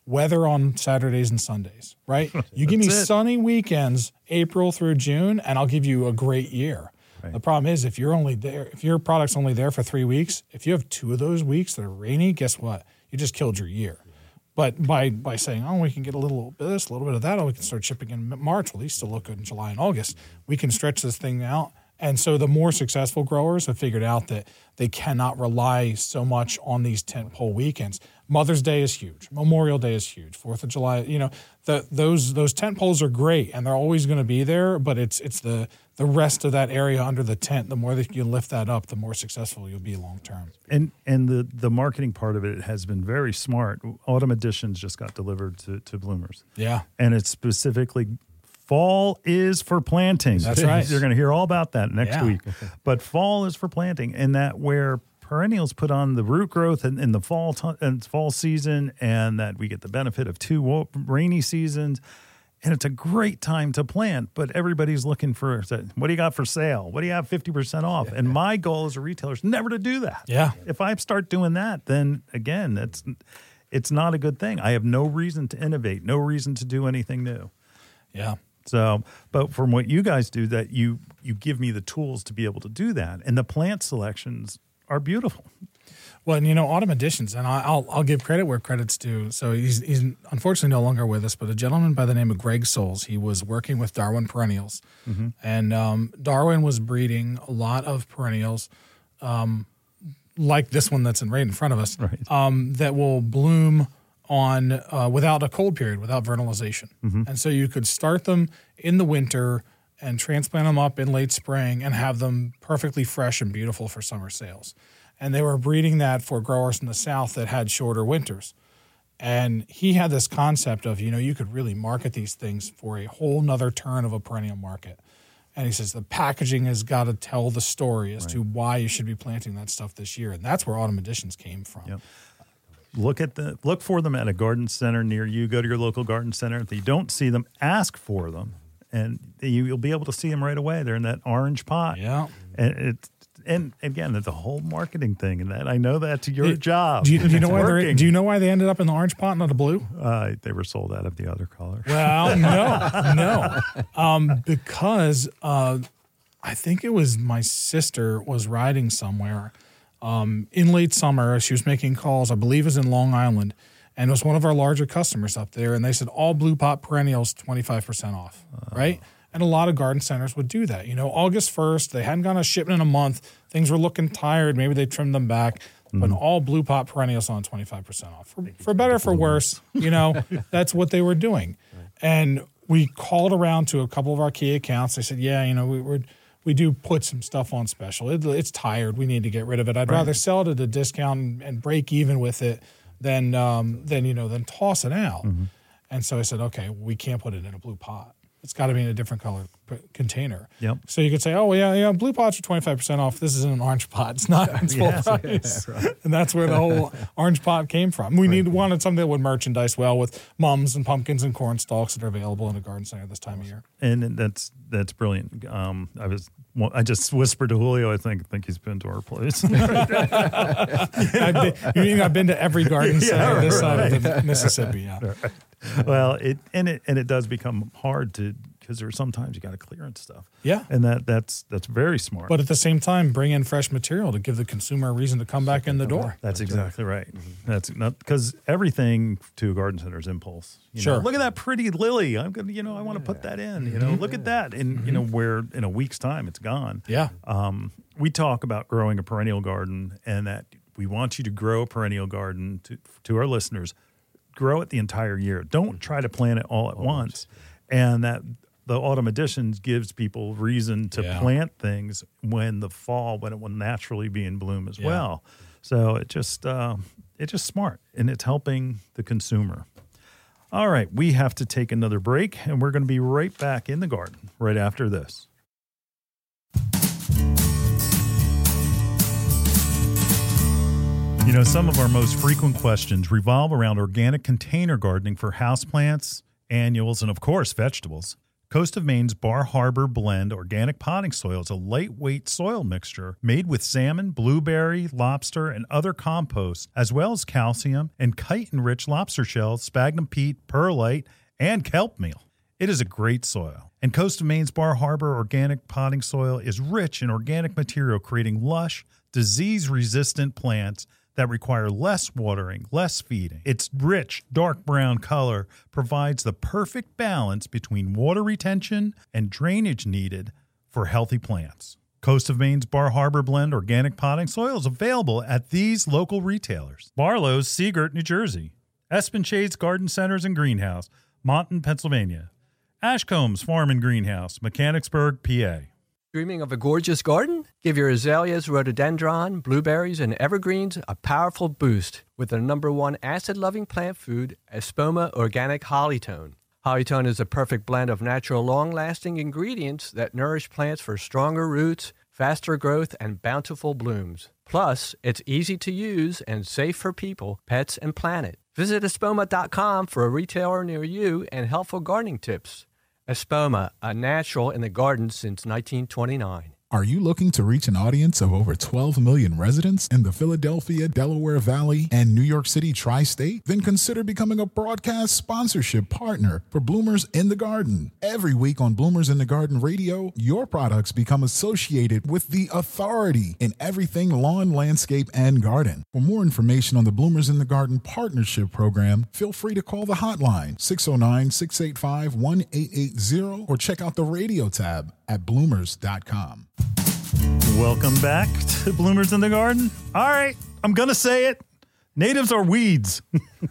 weather on Saturdays and Sundays, right? You give me That's it. sunny weekends, April through June, and I'll give you a great year. Right. The problem is if you're only there, if your product's only there for three weeks, if you have two of those weeks that are rainy, guess what? You just killed your year. But by by saying, oh, we can get a little bit of this, a little bit of that, oh, we can start shipping in March. Well, these still look good in July and August. We can stretch this thing out. And so the more successful growers have figured out that they cannot rely so much on these tentpole weekends. Mother's Day is huge. Memorial Day is huge. Fourth of July, you know, the, those those tent poles are great, and they're always going to be there. But it's it's the the rest of that area under the tent. The more that you lift that up, the more successful you'll be long term. And and the the marketing part of it has been very smart. Autumn Editions just got delivered to, to Bloomers. Yeah, and it's specifically fall is for planting. That's right. You're going to hear all about that next Yeah. week. But fall is for planting, and that where perennials put on the root growth in, in the fall t- and fall season, and that we get the benefit of two wa- rainy seasons. And it's a great time to plant, but everybody's looking for, what do you got for sale? What do you have fifty percent off? And my goal as a retailer is never to do that. Yeah. If I start doing that, then again, it's it's not a good thing. I have no reason to innovate, no reason to do anything new. yeah. So, but from what you guys do, that you you give me the tools to be able to do that, and the plant selections are beautiful. Well, and you know, Autumn Editions, and I- I'll I'll give credit where credit's due. So he's he's unfortunately no longer with us, but a gentleman by the name of Greg Souls, he was working with Darwin Perennials, Mm-hmm. and um, Darwin was breeding a lot of perennials, um, like this one that's in right in front of us, Right. um, that will bloom on uh, without a cold period, without vernalization, Mm-hmm. and so you could start them in the winter and transplant them up in late spring and have them perfectly fresh and beautiful for summer sales. And they were breeding that for growers in the South that had shorter winters. And he had this concept of, you know, you could really market these things for a whole nother turn of a perennial market. And he says the packaging has got to tell the story as to why you should be planting that stuff this year. And that's where Autumn Editions came from. Yep. Look at the look for them at a garden center near you. Go to your local garden center. If you don't see them, ask for them, and you, you'll be able to see them right away. They're in that orange pot. Yeah. And it's and again, it's a whole marketing thing, and that I know that's your It- job. Do you, do you know It's why they're, working. do you know why they ended up in the orange pot, not the blue? Uh, they were sold out of the other color. Well, no, no, um, because uh, I think it was my sister was riding somewhere um, in late summer. She was making calls, I believe, it was in Long Island, and it was one of our larger customers up there. And they said all blue pot perennials twenty-five percent off, right? And a lot of garden centers would do that. You know, August first, they hadn't gone a shipment in a month. Things were looking tired. Maybe they trimmed them back. But all blue pot perennials on twenty-five percent off. For, for better or for worse, you know, that's what they were doing. And we called around to a couple of our key accounts. They said, yeah, you know, we we're, we do put some stuff on special. It, it's tired. We need to get rid of it. I'd rather sell it at a discount and, and break even with it than, um, than, you know, than toss it out. And so I said, okay, we can't put it in a blue pot. It's got to be in a different color p- container. Yep. So you could say, oh, well, yeah, yeah, blue pots are twenty-five percent off. This is an orange pot. It's not. It's full Yes, price. And that's where the whole orange pot came from. We need wanted something that would merchandise well with mums and pumpkins and corn stalks that are available in a garden center this time of year. And that's that's brilliant. Um, I was well, I just whispered to Julio. I think think he's been to our place. I've been, you mean I've been to every garden center Yeah, this right. side of the Mississippi. Yeah. Well, it and it and it does become hard to because there's sometimes you got to clearance stuff. Yeah. and that that's that's very smart. But at the same time, bring in fresh material to give the consumer a reason to come back in the door. That's exactly right. That's not because everything to a garden center is impulse. You Sure. know, look at that pretty lily. I'm gonna, you know, I want to put that in. You know, look at that. And you know, where in a week's time it's gone. Yeah. Um, we talk about growing a perennial garden, and that we want you to grow a perennial garden to to our listeners. Grow it the entire year. Don't try to plant it all at once. And that the Autumn Editions gives people reason to Yeah. plant things when the fall, when it will naturally be in bloom as Yeah. well. So it just uh, it's just smart, and it's helping the consumer. All right, we have to take another break, and we're going to be right back in the garden right after this. You know, some of our most frequent questions revolve around organic container gardening for houseplants, annuals, and of course, vegetables. Coast of Maine's Bar Harbor Blend organic potting soil is a lightweight soil mixture made with salmon, blueberry, lobster, and other composts, as well as calcium and chitin-rich lobster shells, sphagnum peat, perlite, and kelp meal. It is a great soil. And Coast of Maine's Bar Harbor organic potting soil is rich in organic material, creating lush, disease-resistant plants that require less watering, less feeding. Its rich, dark brown color provides the perfect balance between water retention and drainage needed for healthy plants. Coast of Maine's Bar Harbor Blend organic potting soil is available at these local retailers: Barlow's, Seagirt, New Jersey; Espen Shades Garden Centers and Greenhouse, Monton, Pennsylvania; Ashcombs Farm and Greenhouse, Mechanicsburg, P A. Dreaming of a gorgeous garden? Give your azaleas, rhododendron, blueberries, and evergreens a powerful boost with the number one acid-loving plant food, Espoma Organic Hollytone. Hollytone is a perfect blend of natural, long-lasting ingredients that nourish plants for stronger roots, faster growth, and bountiful blooms. Plus, it's easy to use and safe for people, pets, and planet. Visit espoma dot com for a retailer near you and helpful gardening tips. Espoma, a natural in the garden since nineteen twenty-nine. Are you looking to reach an audience of over twelve million residents in the Philadelphia, Delaware Valley, and New York City tri-state? Then consider becoming a broadcast sponsorship partner for Bloomers in the Garden. Every week on Bloomers in the Garden Radio, your products become associated with the authority in everything lawn, landscape, and garden. For more information on the Bloomers in the Garden Partnership Program, feel free to call the hotline six oh nine, six eight five, one eight eight zero or check out the radio tab at bloomers dot com. Welcome back to Bloomers in the Garden. All right, I'm going to say it. Natives are weeds.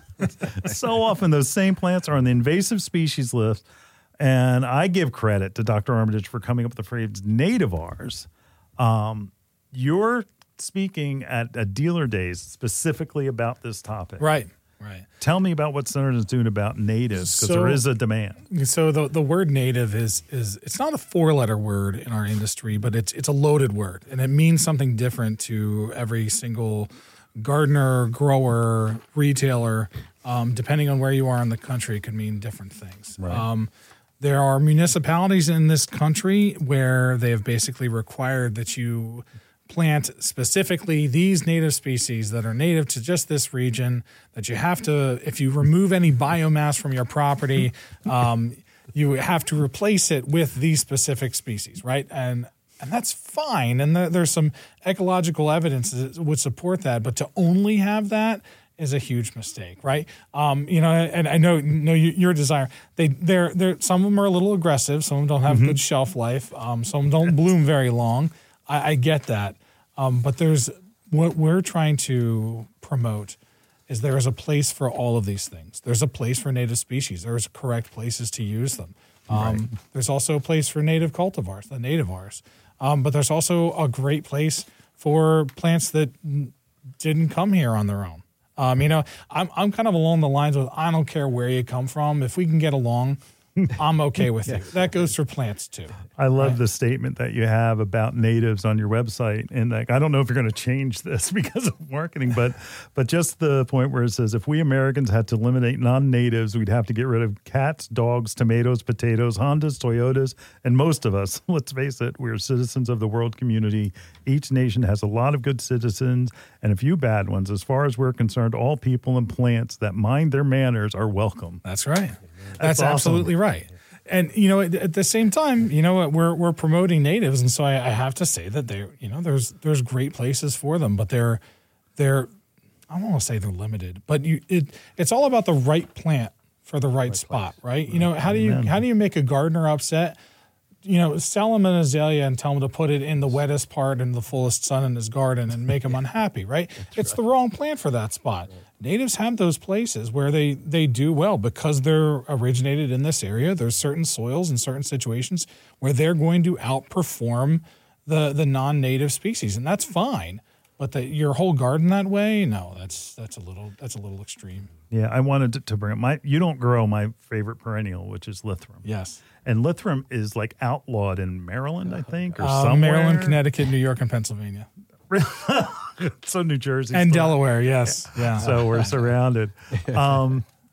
So often those same plants are on the invasive species list, and I give credit to Doctor Armitage for coming up with the phrase nativars. Um, you're speaking at a dealer days specifically about this topic. Right. Right. Tell me about what Senator is doing about natives, because So- there is a demand. So the the word native is is it's not a four letter word in our industry, but it's it's a loaded word, and it means something different to every single gardener, grower, retailer. Um, depending on where you are in the country, it can mean different things. Right. Um, there are municipalities in this country where they have basically required that you plant specifically these native species that are native to just this region, that you have to, if you remove any biomass from your property, um, you have to replace it with these specific species, right? And and that's fine. And there, there's some ecological evidence that would support that. But to only have that is a huge mistake, right? Um, you know, and I know, know your desire. They, they're, they're, some of them are a little aggressive. Some of them don't have mm-hmm. good shelf life. Um, some don't bloom very long. I, I get that. Um, but there's what we're trying to promote is there is a place for all of these things. There's a place for native species. There's correct places to use them. Um, right. There's also a place for native cultivars, the nativars. Um, but there's also a great place for plants that didn't come here on their own. Um, you know, I'm I'm kind of along the lines of I don't care where you come from. If we can get along, I'm okay with yeah. it. That goes for plants too. I love right? the statement that you have about natives on your website. And like, I don't know if you're going to change this because of marketing, but but just the point where it says, if we Americans had to eliminate non-natives, we'd have to get rid of cats, dogs, tomatoes, potatoes, Hondas, Toyotas, and most of us. Let's face it, we're citizens of the world community. Each nation has a lot of good citizens and a few bad ones. As far as we're concerned, all people and plants that mind their manners are welcome. That's right. That's That's awesome. absolutely right. And, you know, at, at the same time, you know, we're we're promoting natives. And so I, I have to say that they're, you know, there's there's great places for them, but they're, they're I don't want to say they're limited, but you it it's all about the right plant for the right, right spot, place. right? You know, how do you Amen. how do you make a gardener upset? You know, sell him an azalea and tell him to put it in the wettest part and the fullest sun in his garden and make him unhappy, right? It's right. the wrong plant for that spot. Right. Natives have those places where they, they do well because they're originated in this area. There's certain soils and certain situations where they're going to outperform the, the non-native species, and that's fine. But the, your whole garden that way, no, that's that's a little that's a little extreme. Yeah, I wanted to, to bring my. You don't grow my favorite perennial, which is Lythrum. Yes, and Lythrum is like outlawed in Maryland, I think, or uh, somewhere. Maryland, Connecticut, New York, and Pennsylvania. So New Jersey and still. Delaware, yes, yeah. So we're surrounded. Um,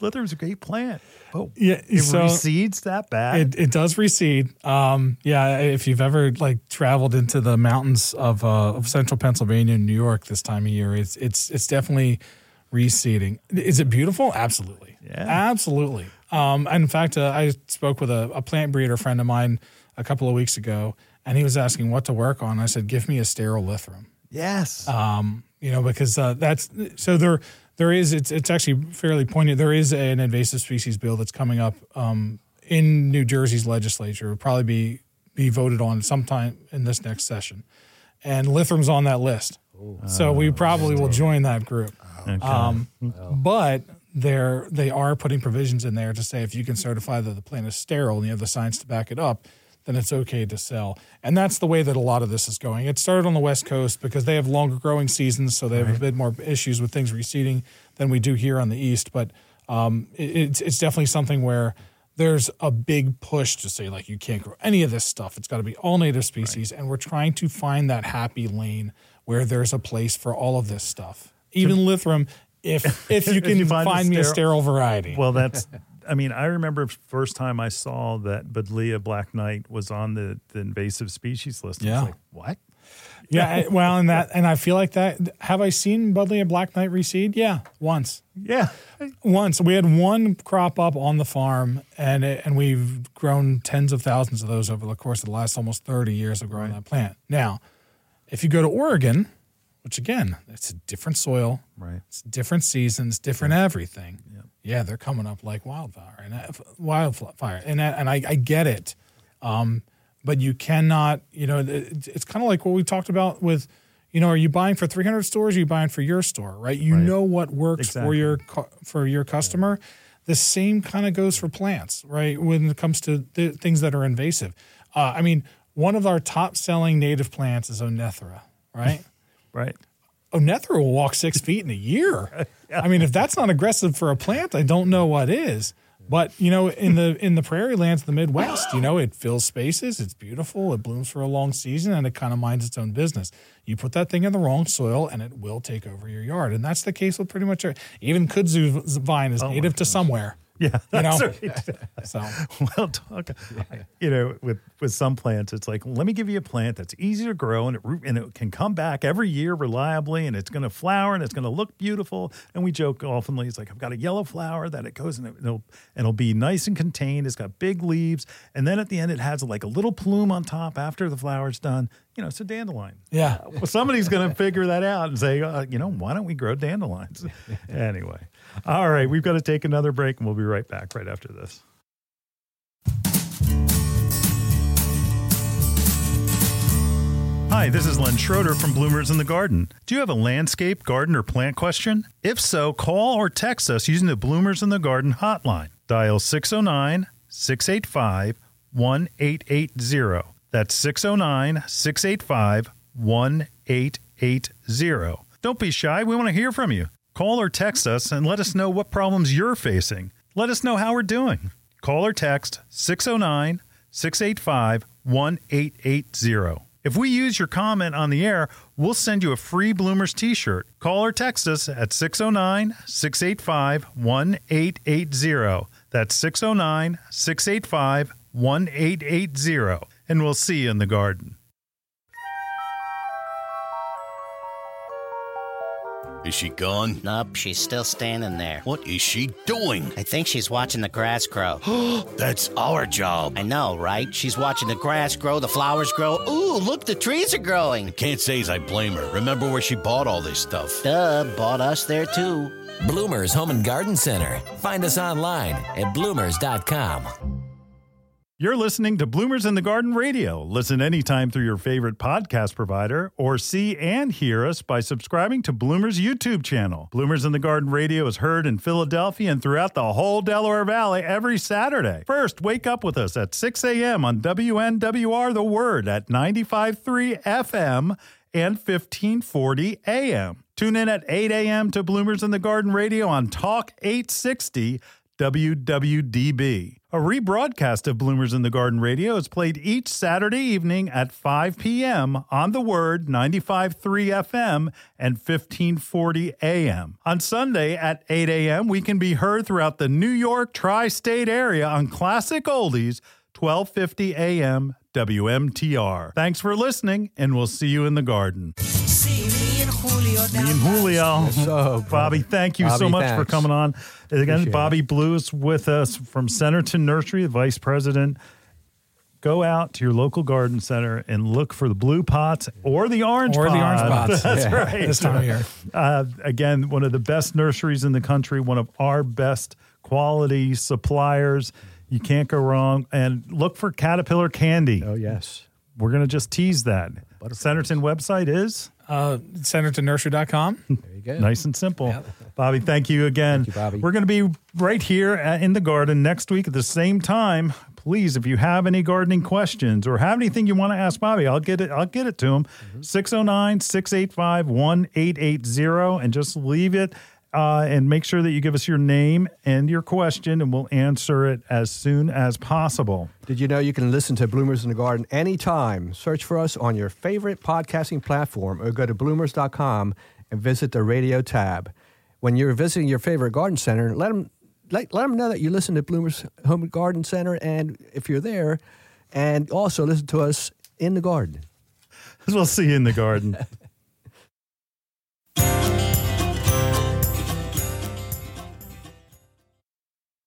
Lithram's a great plant. Oh, Yeah, it so recedes that bad. It, it does recede. Um, yeah, if you've ever like traveled into the mountains of uh, of central Pennsylvania and New York this time of year, it's it's it's definitely receding. Is it beautiful? Absolutely. Yeah. Absolutely. Um, and in fact, uh, I spoke with a, a plant breeder friend of mine a couple of weeks ago, and he was asking what to work on. I said, give me a sterile Lithram. yes. Um, you know, because uh, that's so there. There is it's it's actually fairly poignant. There is an invasive species bill that's coming up um, in New Jersey's legislature. It'll probably be be voted on sometime in this next session, and Lithram's on that list. So we probably will join that group. Okay. Um, but they're they are putting provisions in there to say if you can certify that the plant is sterile and you have the science to back it up, then it's okay to sell. And that's the way that a lot of this is going. It started on the West Coast because they have longer growing seasons, so they have right. a bit more issues with things receding than we do here on the East. But um, it, it's, it's definitely something where there's a big push to say, like, you can't grow any of this stuff. It's got to be all native species. Right. And we're trying to find that happy lane where there's a place for all of this stuff. Even Lithram, if if you can if you find, find a me sterile, a sterile variety. Well, that's... I mean, I remember first time I saw that Buddleia Black Knight was on the, the invasive species list. I yeah. was like, what? Yeah, I, well, and that, and I feel like that. Have I seen Buddleia Black Knight reseed? Yeah, once. Yeah, once. We had one crop up on the farm, and it, and we've grown tens of thousands of those over the course of the last almost thirty years of growing right. that plant. Now, if you go to Oregon, which again, it's a different soil, right? It's different seasons, different yeah. everything. Yeah. yeah, they're coming up like wildfire, and uh, wildfire, and and I, I get it. Um, But you cannot, you know, it, it's kind of like what we talked about with, you know, are you buying for three hundred stores or are you buying for your store, right? You right. know what works exactly. for your for your customer. Yeah. The same kind of goes for plants, right, when it comes to the things that are invasive. Uh, I mean, one of our top-selling native plants is Onethera, right? right. Onethera will walk six feet in a year. yeah. I mean, if that's not aggressive for a plant, I don't know what is. But, you know, in the in the prairie lands of the Midwest, you know, it fills spaces. It's beautiful. It blooms for a long season, and it kind of minds its own business. You put that thing in the wrong soil, and it will take over your yard. And that's the case with pretty much – even kudzu vine is oh native to somewhere. Yeah, you know. Right. So well, talk. You know, with with some plants, it's like, let me give you a plant that's easy to grow and it and it can come back every year reliably, and it's going to flower and it's going to look beautiful. And we joke oftenly, it's like, I've got a yellow flower that it goes and it'll and it'll be nice and contained. It's got big leaves, and then at the end, it has like a little plume on top after the flower's done. You know, it's a dandelion. Yeah. Uh, well, somebody's going to figure that out and say, uh, you know, why don't we grow dandelions? Anyway. All right. We've got to take another break, and we'll be right back right after this. Hi, this is Len Schroeder from Bloomers in the Garden. Do you have a landscape, garden, or plant question? If so, call or text us using the Bloomers in the Garden hotline. Dial six oh nine, six eight five, one eight eight zero. That's six oh nine, six eight five, one eight eight zero. Don't be shy. We want to hear from you. Call or text us and let us know what problems you're facing. Let us know how we're doing. Call or text six oh nine, six eight five, one eight eight zero. If we use your comment on the air, we'll send you a free Bloomers t-shirt. Call or text us at six oh nine, six eight five, one eight eight zero. That's six oh nine, six eight five, one eight eight zero. And we'll see you in the garden. Is she gone? Nope, she's still standing there. What is she doing? I think she's watching the grass grow. That's our job. I know, right? She's watching the grass grow, the flowers grow. Ooh, look, the trees are growing. I can't say as I blame her. Remember where she bought all this stuff. Duh, bought us there too. Bloomers Home and Garden Center. Find us online at bloomers dot com. You're listening to Bloomers in the Garden Radio. Listen anytime through your favorite podcast provider, or see and hear us by subscribing to Bloomers YouTube channel. Bloomers in the Garden Radio is heard in Philadelphia and throughout the whole Delaware Valley every Saturday. First, wake up with us at six a.m. on W N W R The Word at ninety-five point three F M and fifteen forty A M. Tune in at eight a.m. to Bloomers in the Garden Radio on Talk eight sixty W W D B. A rebroadcast of Bloomers in the Garden Radio is played each Saturday evening at five p.m. on The Word, ninety-five point three F M and fifteen forty A M. On Sunday at eight a.m., we can be heard throughout the New York tri-state area on Classic Oldies, twelve fifty A M W M T R. Thanks for listening, and we'll see you in the garden. Me and Julio. So, Bobby, thank you Bobby, so much thanks. for coming on. Again, Appreciate Bobby Blue is with us from Centerton Nursery, the vice president. Go out to your local garden center and look for the blue pots or the orange Or pots. the orange pots. That's Yeah, right. this time of year. Uh, again, one of the best nurseries in the country, one of our best quality suppliers. You can't go wrong. And look for Caterpillar candy. Oh, yes. We're going to just tease that. Centerton website is? Uh, Centerton Nursery dot com. There you go. Nice and simple. Bobby, thank you again. Thank you, Bobby. We're going to be right here at, in the garden next week at the same time. Please, if you have any gardening questions or have anything you want to ask Bobby, I'll get it. I'll get it to him. six oh nine, six eight five, one eight eight zero and just leave it uh, and make sure that you give us your name and your question, and we'll answer it as soon as possible. Did you know you can listen to Bloomers in the Garden anytime? Search for us on your favorite podcasting platform or go to bloomers dot com and visit the radio tab. When you're visiting your favorite garden center, let them, let, let them know that you listen to Bloomers Home and Garden Center, and if you're there, and also listen to us in the garden. We'll see you in the garden.